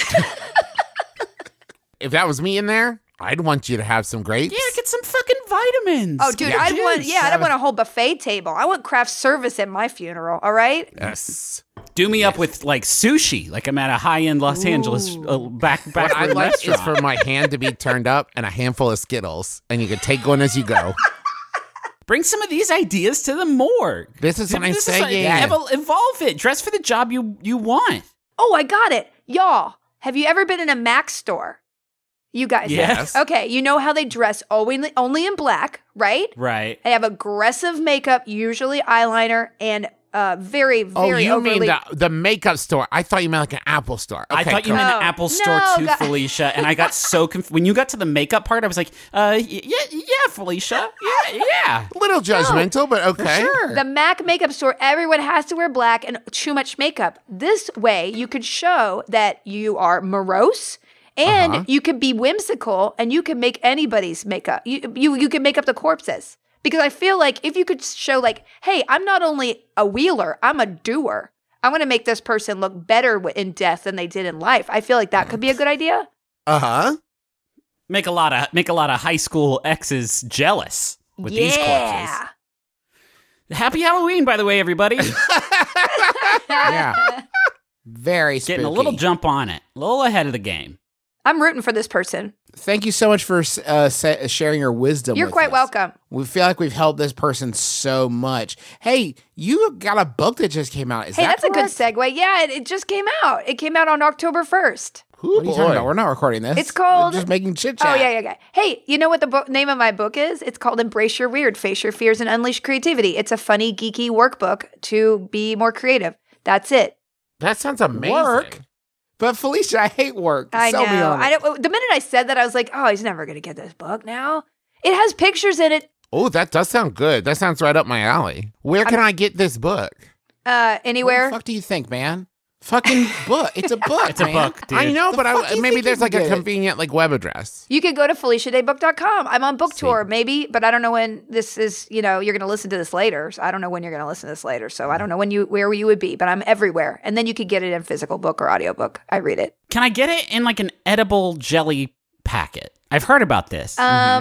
If that was me in there, I'd want you to have some grapes. Yeah, get some fucking vitamins. Oh, dude, I don't want a whole buffet table. I want craft service at my funeral, all right? Yes. Do me up with like sushi, like I'm at a high-end Los Angeles back What I like restaurant. is for my hand to be turned up and a handful of Skittles, and you can take one as you go. Bring some of these ideas to the morgue. This is what I'm saying. Evolve it. Dress for the job you want. Oh, I got it. Y'all, have you ever been in a Mac store? You guys Yes. have. Okay, you know how they dress only in black, right? Right. They have aggressive makeup, usually eyeliner, and very, very you overly... mean the makeup store? I thought you meant like an Apple store. Okay, I thought you meant an Apple store too, Felicia, and I got so confused. When you got to the makeup part, I was like, yeah, Felicia. Yeah. A little judgmental, but okay. Sure. The MAC makeup store, everyone has to wear black and too much makeup. This way, you could show that you are morose, and you could be whimsical, and you can make anybody's makeup. You can make up the corpses. Because I feel like if you could show like, hey, I'm not only a wheeler, I'm a doer. I'm going to make this person look better in death than they did in life. I feel like that could be a good idea. Uh-huh. Make a lot of high school exes jealous with these corpses. Happy Halloween, by the way, everybody. Yeah. Very spooky. Getting a little jump on it. A little ahead of the game. I'm rooting for this person. Thank you so much for sharing your wisdom. You're with quite us. welcome. We feel like we've helped this person so much. Hey, you got a book that just came out. Is Hey, that that's correct? a good segue. Yeah, it just came out. It came out on October 1st. What are you talking about? We're not recording this. It's called- We're just making chit chat. Oh, yeah. Hey, you know what the name of my book is? It's called Embrace Your Weird, Face Your Fears, and Unleash Creativity. It's a funny, geeky workbook to be more creative. That's it. That sounds amazing. Work? But Felicia, I hate work. I Sell me know. on it. The minute I said that, I was like, oh, he's never going to get this book now. It has pictures in it. Oh, that does sound good. That sounds right up my alley. Where can I get this book? What Anywhere. the fuck do you think, man? Fucking book. It's a book. It's a man. book, dude. I know, The but fuck do you maybe think there's you like can a get it? convenient like web address. You could go to FeliciaDayBook.com. I'm on book tour, maybe, but I don't know when this is, you're going to listen to this later. So I don't know when you're going to listen to this later. So I don't know where you would be, but I'm everywhere. And then you could get it in physical book or audiobook. I read it. Can I get it in like an edible jelly packet? I've heard about this.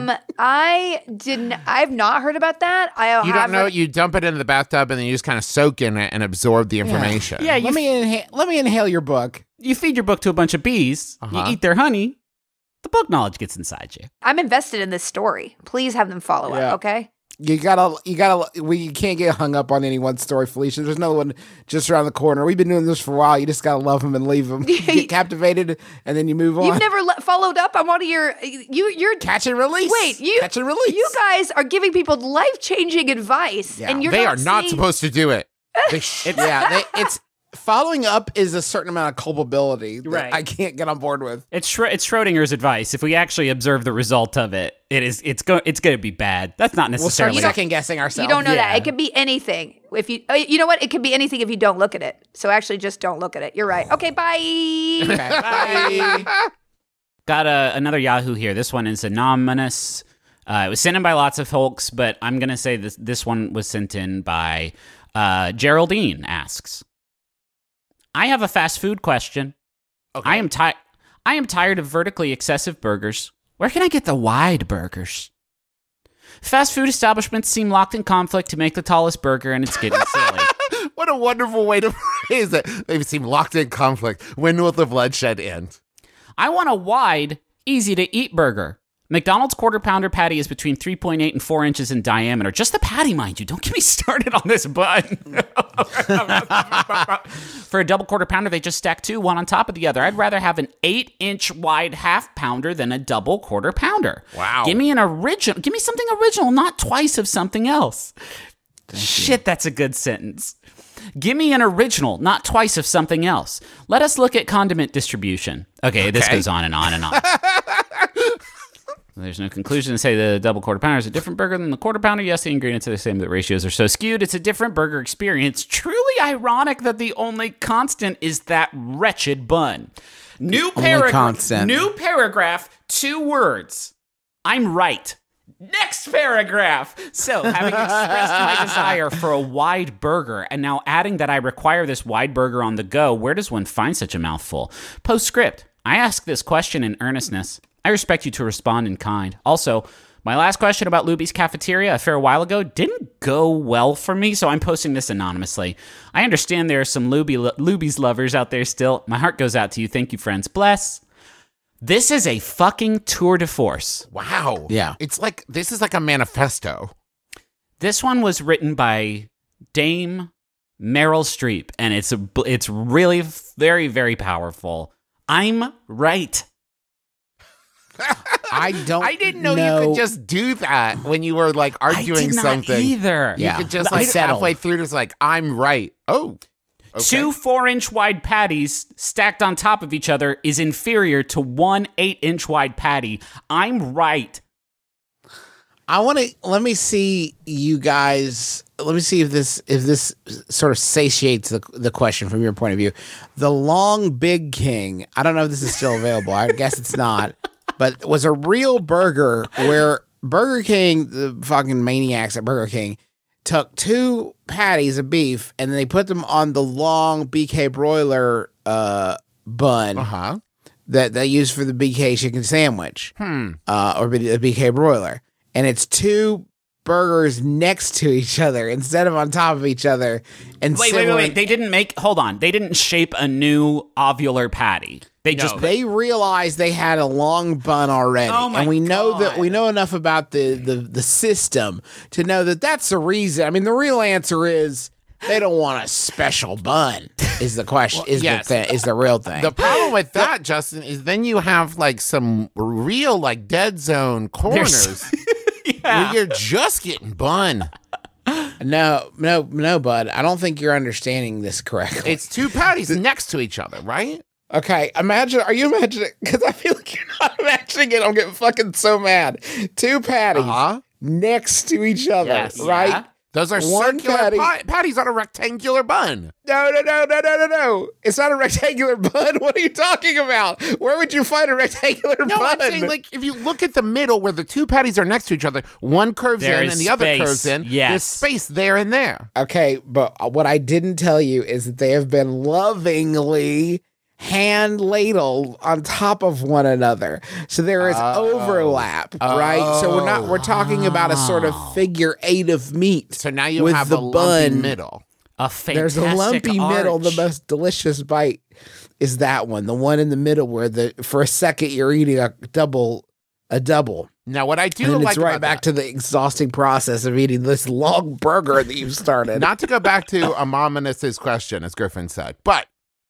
I've not heard about that. You don't know. You dump it into the bathtub and then you just kind of soak in it and absorb the information. Yeah, Let me inhale your book. you feed your book to a bunch of bees, you eat their honey, the book knowledge gets inside you. I'm invested in this story. Please have them follow Yeah. up, okay? You can't get hung up on any one story, Felicia. There's another one just around the corner. We've been doing this for a while. You just gotta love them and leave them. You get captivated and then you move on. You've never followed up on one of you're Catch and release. Wait, catch and release. You guys are giving people life-changing advice, and you're They not are not seeing- supposed to do it. it's following up is a certain amount of culpability that Right. I can't get on board with. It's Schrodinger's advice. If we actually observe the result of it, it's going to be bad. That's not We'll start necessarily. second guessing ourselves. You don't know Yeah. that. It could be anything. If you know what? It could be anything if you don't look at it. So actually, just don't look at it. You're right. Okay, bye. Okay. Bye. Got another Yahoo here. This one is anonymous. It was sent in by lots of folks, but I'm going to say this one was sent in by Geraldine asks, I have a fast food question. Okay. I am tired of vertically excessive burgers. Where can I get the wide burgers? Fast food establishments seem locked in conflict to make the tallest burger, and it's getting silly. What a wonderful way to phrase it. They seem locked in conflict. When will the bloodshed end? I want a wide, easy-to-eat burger. McDonald's Quarter Pounder patty is between 3.8 and 4 inches in diameter. Just the patty, mind you. Don't get me started on this bun. For a double Quarter Pounder, they just stack two, one on top of the other. I'd rather have an 8-inch wide half pounder than a double Quarter Pounder. Wow. Give me something original, not twice of something else. Shit, that's a good sentence. Give me an original, not twice of something else. Let us look at condiment distribution. Okay, this goes on and on and on. There's no conclusion to say the double Quarter Pounder is a different burger than the Quarter Pounder. Yes, the ingredients are the same, but the ratios are so skewed. It's a different burger experience. Truly ironic that the only constant is that wretched bun. New paragraph, 2 words. I'm right. Next paragraph. So, having expressed my desire for a wide burger, and now adding that I require this wide burger on the go, where does one find such a mouthful? Postscript. I ask this question in earnestness. I respect you to respond in kind. Also, my last question about Luby's Cafeteria a fair while ago didn't go well for me, so I'm posting this anonymously. I understand there are some Luby's lovers out there still. My heart goes out to you. Thank you, friends. Bless. This is a fucking tour de force. Wow. Yeah. This is like a manifesto. This one was written by Dame Meryl Streep, and it's really very, very powerful. I'm right. I didn't know you could just do that when you were like arguing I did not something. either. You Yeah. could just I like settled. halfway through just like, I'm right. Oh. Okay. 2 4-inch wide patties stacked on top of each other is inferior to 1 8-inch wide patty. I'm right. Let me see you guys. Let me see if this sort of satiates the question from your point of view. The Long Big King. I don't know if this is still available. I guess it's not. But it was a real burger where Burger King, the fucking maniacs at Burger King, took 2 patties of beef and then they put them on the long BK broiler bun that they use for the BK chicken sandwich or the BK broiler. And it's 2 burgers next to each other instead of on top of each other. And Wait. They didn't make. Hold on. They didn't shape a new ovular patty. They realized they had a long bun already. Oh my and we know God. that we know enough about the system to know that that's the reason. I mean, the real answer is they don't want a special bun. Is the question? Is the real thing? The problem with that, Justin, is then you have like some real like dead zone corners where you're just getting bun. No, bud. I don't think you're understanding this correctly. It's two patties next to each other, right? Okay, are you imagining? Because I feel like you're not imagining it. I'm getting fucking so mad. Two patties next to each other, Yes. right? Yeah. Those are One circular patty. patties on a rectangular bun. No. It's not a rectangular bun. What are you talking about? Where would you find a rectangular No, bun? I'm saying, like, if you look at the middle where the two patties are next to each other, one curves There in is and the other space. curves in. Yes. There's space there and there. Okay, but what I didn't tell you is that they have been lovingly hand ladled on top of one another. So there is overlap, right? So we're talking about a sort of figure 8 of meat. So now you with have the a lumpy bun. middle. A fantastic There's a lumpy middle. The arch. most delicious bite is that one. The one in the middle where for a second you're eating a double. Now, what I And do then like it's right about back to the exhausting process of eating this long burger that you've started. not to go back to Amominous's question, as Griffin said, but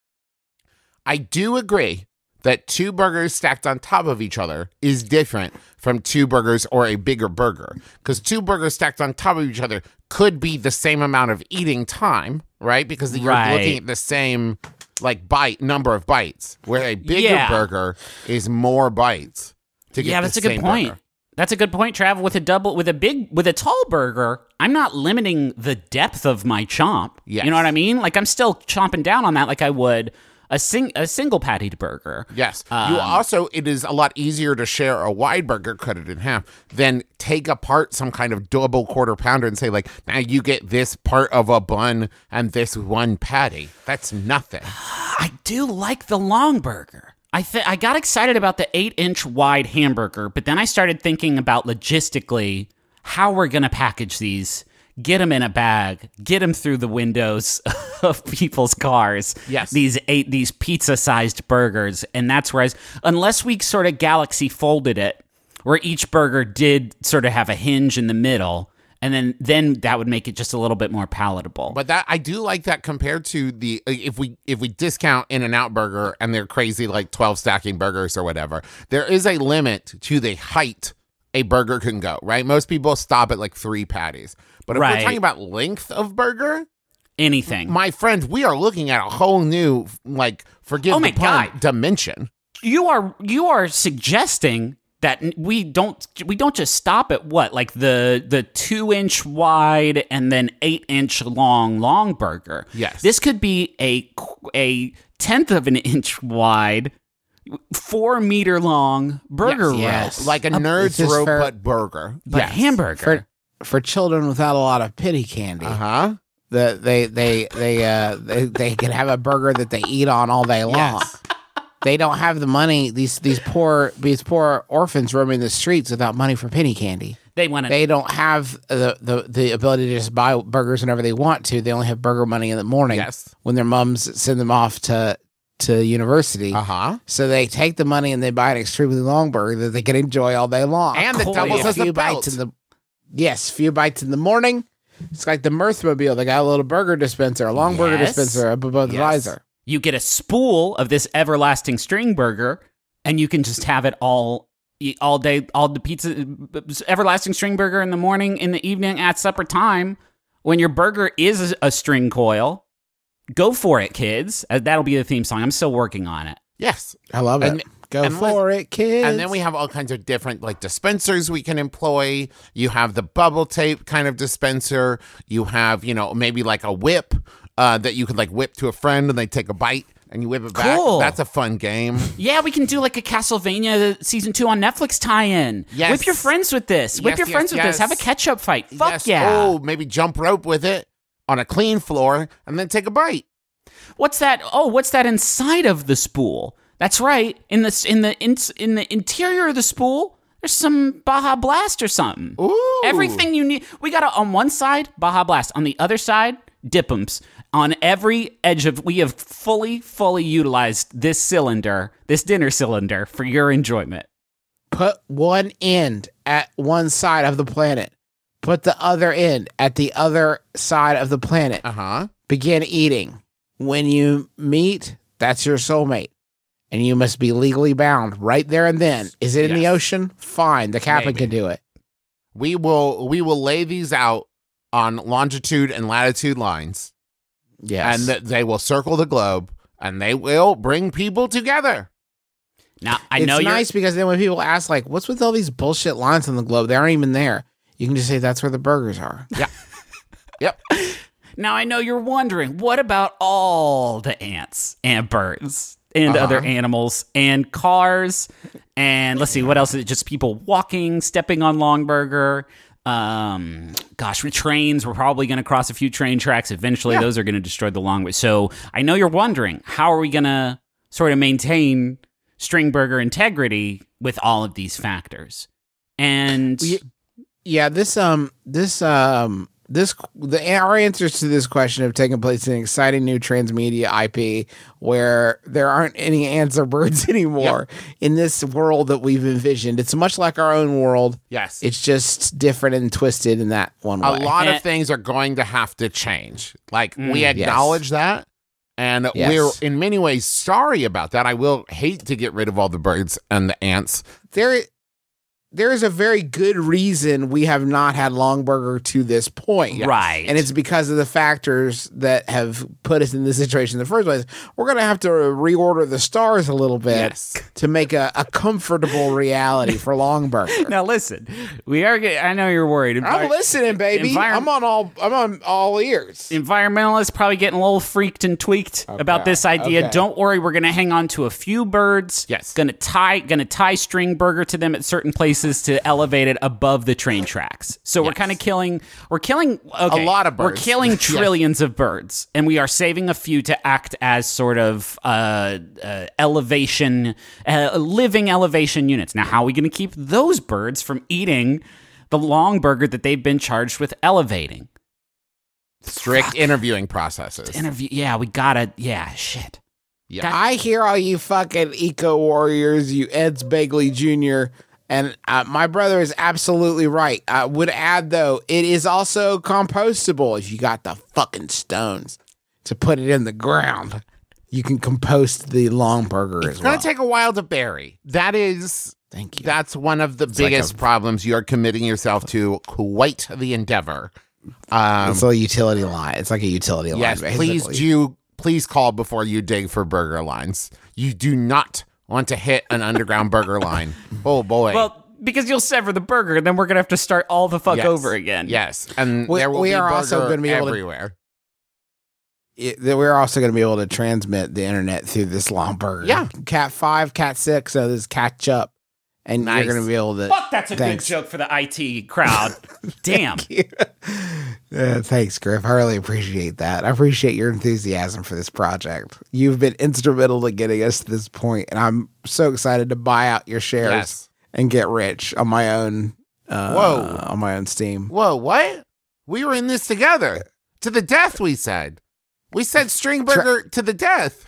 I do agree that two burgers stacked on top of each other is different from two burgers or a bigger burger. Because two burgers stacked on top of each other could be the same amount of eating time, right? Because you're Right. looking at the same like number of bites, where a bigger Yeah. burger is more bites to get That's the a good same point. burger. That's a good point, Trav. With a tall burger, I'm not limiting the depth of my chomp. Yes. You know what I mean? Like I'm still chomping down on that like I would a single pattied burger. Yes. It is a lot easier to share a wide burger, cut it in half, than take apart some kind of double quarter pounder and say, like, now you get this part of a bun and this one patty. That's nothing. I do like the long burger. I got excited about the 8-inch wide hamburger, but then I started thinking about logistically how we're going to package these, get them in a bag, get them through the windows of people's cars. Yes. These pizza-sized burgers, and that's where unless we sort of galaxy folded it, where each burger did sort of have a hinge in the middle, and then that would make it just a little bit more palatable. But that I do like that compared to the if we discount In-N-Out Burger and their crazy like 12 stacking burgers or whatever, there is a limit to the height a burger can go, right? Most people stop at like 3 patties. But if we're talking about length of burger, anything. my friend, we are looking at a whole new, like, forgive the pun, dimension. You are suggesting that we don't just stop at what, like the 2-inch wide and then 8-inch long burger. Yes. This could be a tenth of an inch wide, 4-meter long burger roll. Yes. Like a nerd's This is rope for- but burger. But hamburger. For children without a lot of pity candy. Uh-huh. They can have a burger that they eat on all day long. Yes. They don't have the money. These poor orphans roaming the streets without money for penny candy. They want to. They don't have the ability to just buy burgers whenever they want to. They only have burger money in the morning. Yes. When their moms send them off to university. Uh-huh. So they take the money and they buy an extremely long burger that they can enjoy all day long. And that doubles as a belt. Few bites in the morning. It's like the Mirthmobile. They got a little burger dispenser, a long burger Yes. dispenser up above the visor. You get a spool of this everlasting string burger, and you can just have it all day, all the pizza, everlasting string burger in the morning, in the evening, at supper time. When your burger is a string coil, go for it, kids. That'll be the theme song. I'm still working on it. Yes. I love it. Go for it, kids. And then we have all kinds of different like dispensers we can employ. You have the bubble tape kind of dispenser. You have, maybe like a whip that you could like whip to a friend and they take a bite and you whip it back. Cool. That's a fun game. Yeah, we can do like a Castlevania season 2 on Netflix tie-in. Yes. Whip your friends with this. Whip Yes, your friends yes, with this. yes. Have a ketchup fight. Fuck Yes. yeah. Oh, maybe jump rope with it on a clean floor and then take a bite. What's that? Oh, what's that inside of the spool? That's right. In the interior of the spool, There's some Baja Blast or something. Ooh. Everything you need. We got on one side, Baja Blast. On the other side, Dip'ems. On every edge of, we have fully utilized this dinner cylinder for your enjoyment. Put one end at one side of the planet. Put the other end at the other side of the planet. Uh-huh. Begin eating. When you meet, that's your soulmate. And you must be legally bound right there and then. Is it in the ocean? Fine. The captain Maybe. can do it. We will lay these out on longitude and latitude lines. Yes. And they will circle the globe, and they will bring people together. Now, I it's know you're nice because then when people ask, like, what's with all these bullshit lines on the globe? They aren't even there. You can just say that's where the burgers are. Yeah. Yep. Now, I know you're wondering, what about all the ants and birds and other animals and cars? And let's see, what else is it? Just people walking, stepping on Longburger. With trains, we're probably going to cross a few train tracks. Eventually, those are going to destroy the Longway. So I know you're wondering, how are we going to sort of maintain Stringburger integrity with all of these factors? And our answers to this question have taken place in an exciting new transmedia IP where there aren't any ants or birds anymore in this world that we've envisioned. It's much like our own world. Yes. It's just different and twisted in that one way. A lot of things are going to have to change. Like, we acknowledge that, and we're in many ways sorry about that. I will hate to get rid of all the birds and the ants. There is a very good reason we have not had Longburger to this point. Right. And it's because of the factors that have put us in this situation in the first place. We're going to have to reorder the stars a little bit to make a comfortable reality for Longburger. now listen, I know you're worried. I'm listening, baby. I'm on all ears. Environmentalists probably getting a little freaked and tweaked about this idea. Okay. Don't worry, we're going to hang on to a few birds. Yes. Going to tie Stringburger to them at certain places to elevate it above the train tracks. So we're kind of killing a lot of birds. We're killing trillions of birds, and we are saving a few to act as sort of living elevation units. Now, how are we going to keep those birds from eating the Longburger that they've been charged with elevating? Strict interviewing processes. We gotta. Shit. Yeah. I hear all you fucking eco warriors, you Eds Bagley Jr., and my brother is absolutely right. I would add, though, it is also compostable if you got the fucking stones to put it in the ground. You can compost the Longburger as well. It's going to take a while to bury. Thank you. That's one of the biggest problems. You're committing yourself to quite the endeavor. It's a utility line. It's like a utility line, yes, basically. please call before you dig for burger lines. You do not want to hit an underground burger line. Oh, boy. Well, because you'll sever the burger, and then we're going to have to start all the fuck over again. Yes, and We there will be are burger also gonna be able to- everywhere. We're also going to be able to transmit the internet through this Longburger. Yeah. Cat 5, Cat 6, so this catch up. And Nice. you're going to be able to... Fuck, that's a Thanks. good joke for the IT crowd. Damn. Thanks, Griff. I really appreciate that. I appreciate your enthusiasm for this project. You've been instrumental to getting us to this point, and I'm so excited to buy out your shares and get rich on my own. On my own Steam. Whoa, what? We were in this together. To the death, we said. We said Stringburger to the death.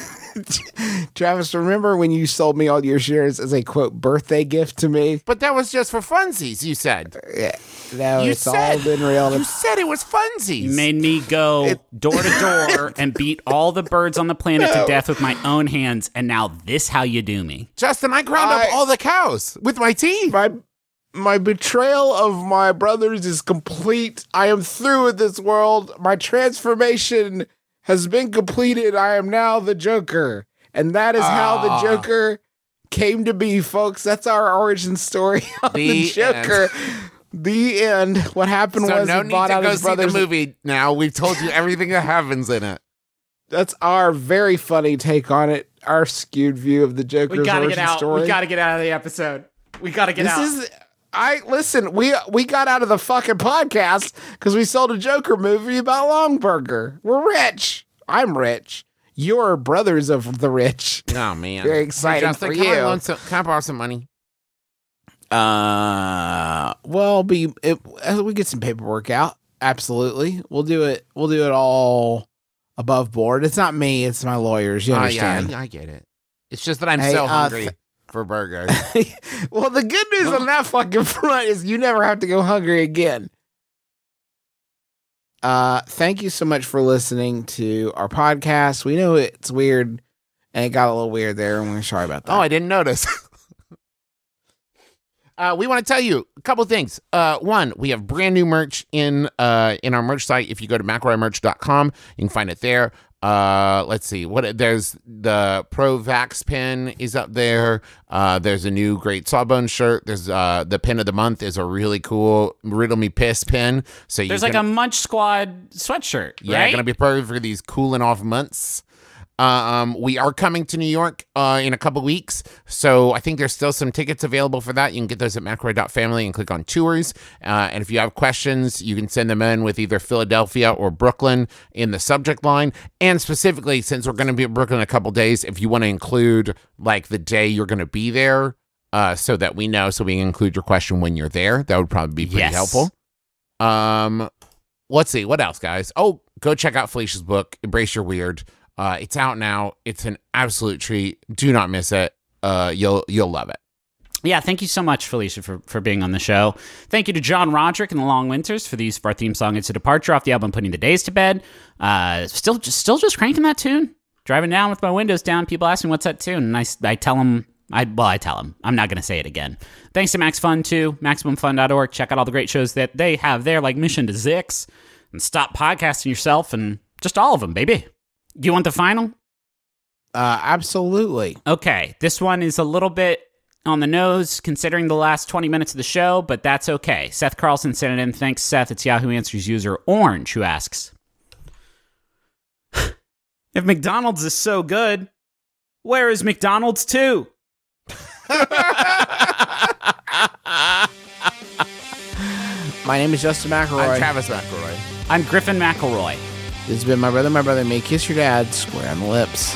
Travis, remember when you sold me all your shares as a quote birthday gift to me? But that was just for funsies, you said. Yeah. No, You it's all been real. You said it was funsies. You made me go door to door and beat all the birds on the planet to death with my own hands, and now this how you do me. Justin, I ground up all the cows with my teeth. My betrayal of my brothers is complete. I am through with this world. My transformation has been completed. I am now the Joker. And that is how the Joker came to be, folks. That's our origin story on the Joker. The end. What happened was no he need bought to out go his see brothers. the movie now. We've told you everything that happens in it. That's our very funny take on it. Our skewed view of the Joker's We gotta origin get out. story. We gotta get out of the episode. We gotta get out. Listen, we got out of the fucking podcast because we sold a Joker movie about Longburger. We're rich. I'm rich. You're brothers of the rich. Oh, man. Very exciting Justin, for can you. can I borrow some money? As we get some paperwork out, absolutely. We'll do it all above board. It's not me, it's my lawyers. You understand? Yeah, I get it. It's just that I'm so hungry for burgers. Well, the good news on that fucking front is you never have to go hungry again. Thank you so much for listening to our podcast. We know it's weird, and it got a little weird there, and we're sorry about that. Oh, I didn't notice. We want to tell you a couple things. One, we have brand new merch in our merch site. If you go to McElroymerch.com, you can find it there. Let's see. There's the Pro-Vax pin is up there. There's a new great Sawbones shirt. There's the pin of the month is a really cool Riddle Me Piss pin. So there's like a Munch Squad sweatshirt. Yeah, right? Gonna be perfect for these cooling off months. We are coming to New York in a couple weeks, so I think there's still some tickets available for that. You can get those at McElroy.family and click on tours. And if you have questions, you can send them in with either Philadelphia or Brooklyn in the subject line. And specifically, since we're going to be at Brooklyn in a couple days, if you want to include like the day you're going to be there, so that we know, so we can include your question when you're there, that would probably be pretty helpful. Let's see, what else, guys? Oh, go check out Felicia's book, Embrace Your Weird. It's out now. It's an absolute treat. Do not miss it. You'll love it. Yeah, thank you so much, Felicia, for being on the show. Thank you to John Roderick and the Long Winters for the use of our theme song. It's a departure off the album Putting the Days to Bed. Still just cranking that tune. Driving down with my windows down, people ask me what's that tune, and I tell them. I tell them. I'm not going to say it again. Thanks to Max Fun, too. MaximumFun.org. Check out all the great shows that they have there, like Mission to Zix, and Stop Podcasting Yourself, and just all of them, baby. You want the final? Absolutely. Okay, this one is a little bit on the nose considering the last 20 minutes of the show, but that's okay. Seth Carlson sent it in. Thanks, Seth. It's Yahoo Answers user Orange who asks, if McDonald's is so good, where is McDonald's 2? My name is Justin McElroy. I'm Travis McElroy. I'm Griffin McElroy. This has been My Brother, May Kiss Your Dad, square on the lips.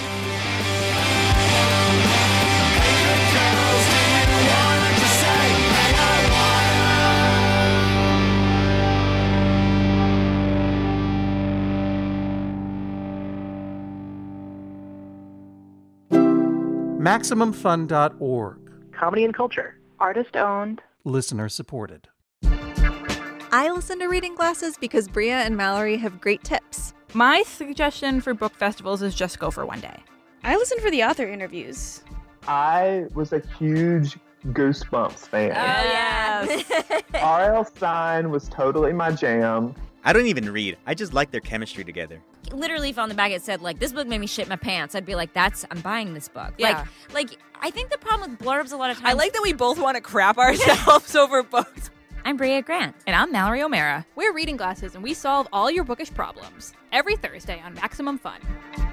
MaximumFun.org. Comedy and culture. Artist owned. Listener supported. I listen to Reading Glasses because Bria and Mallory have great tips. My suggestion for book festivals is just go for one day. I listen for the author interviews. I was a huge Goosebumps fan. Oh, yes. R.L. Stein was totally my jam. I don't even read. I just like their chemistry together. Literally, if on the back it said, like, this book made me shit my pants, I'd be like, I'm buying this book. Yeah. Like, I think the problem with blurbs a lot of times... I like that we both want to crap ourselves over books. I'm Bria Grant. And I'm Mallory O'Mara. We're Reading Glasses, and we solve all your bookish problems. Every Thursday on Maximum Fun.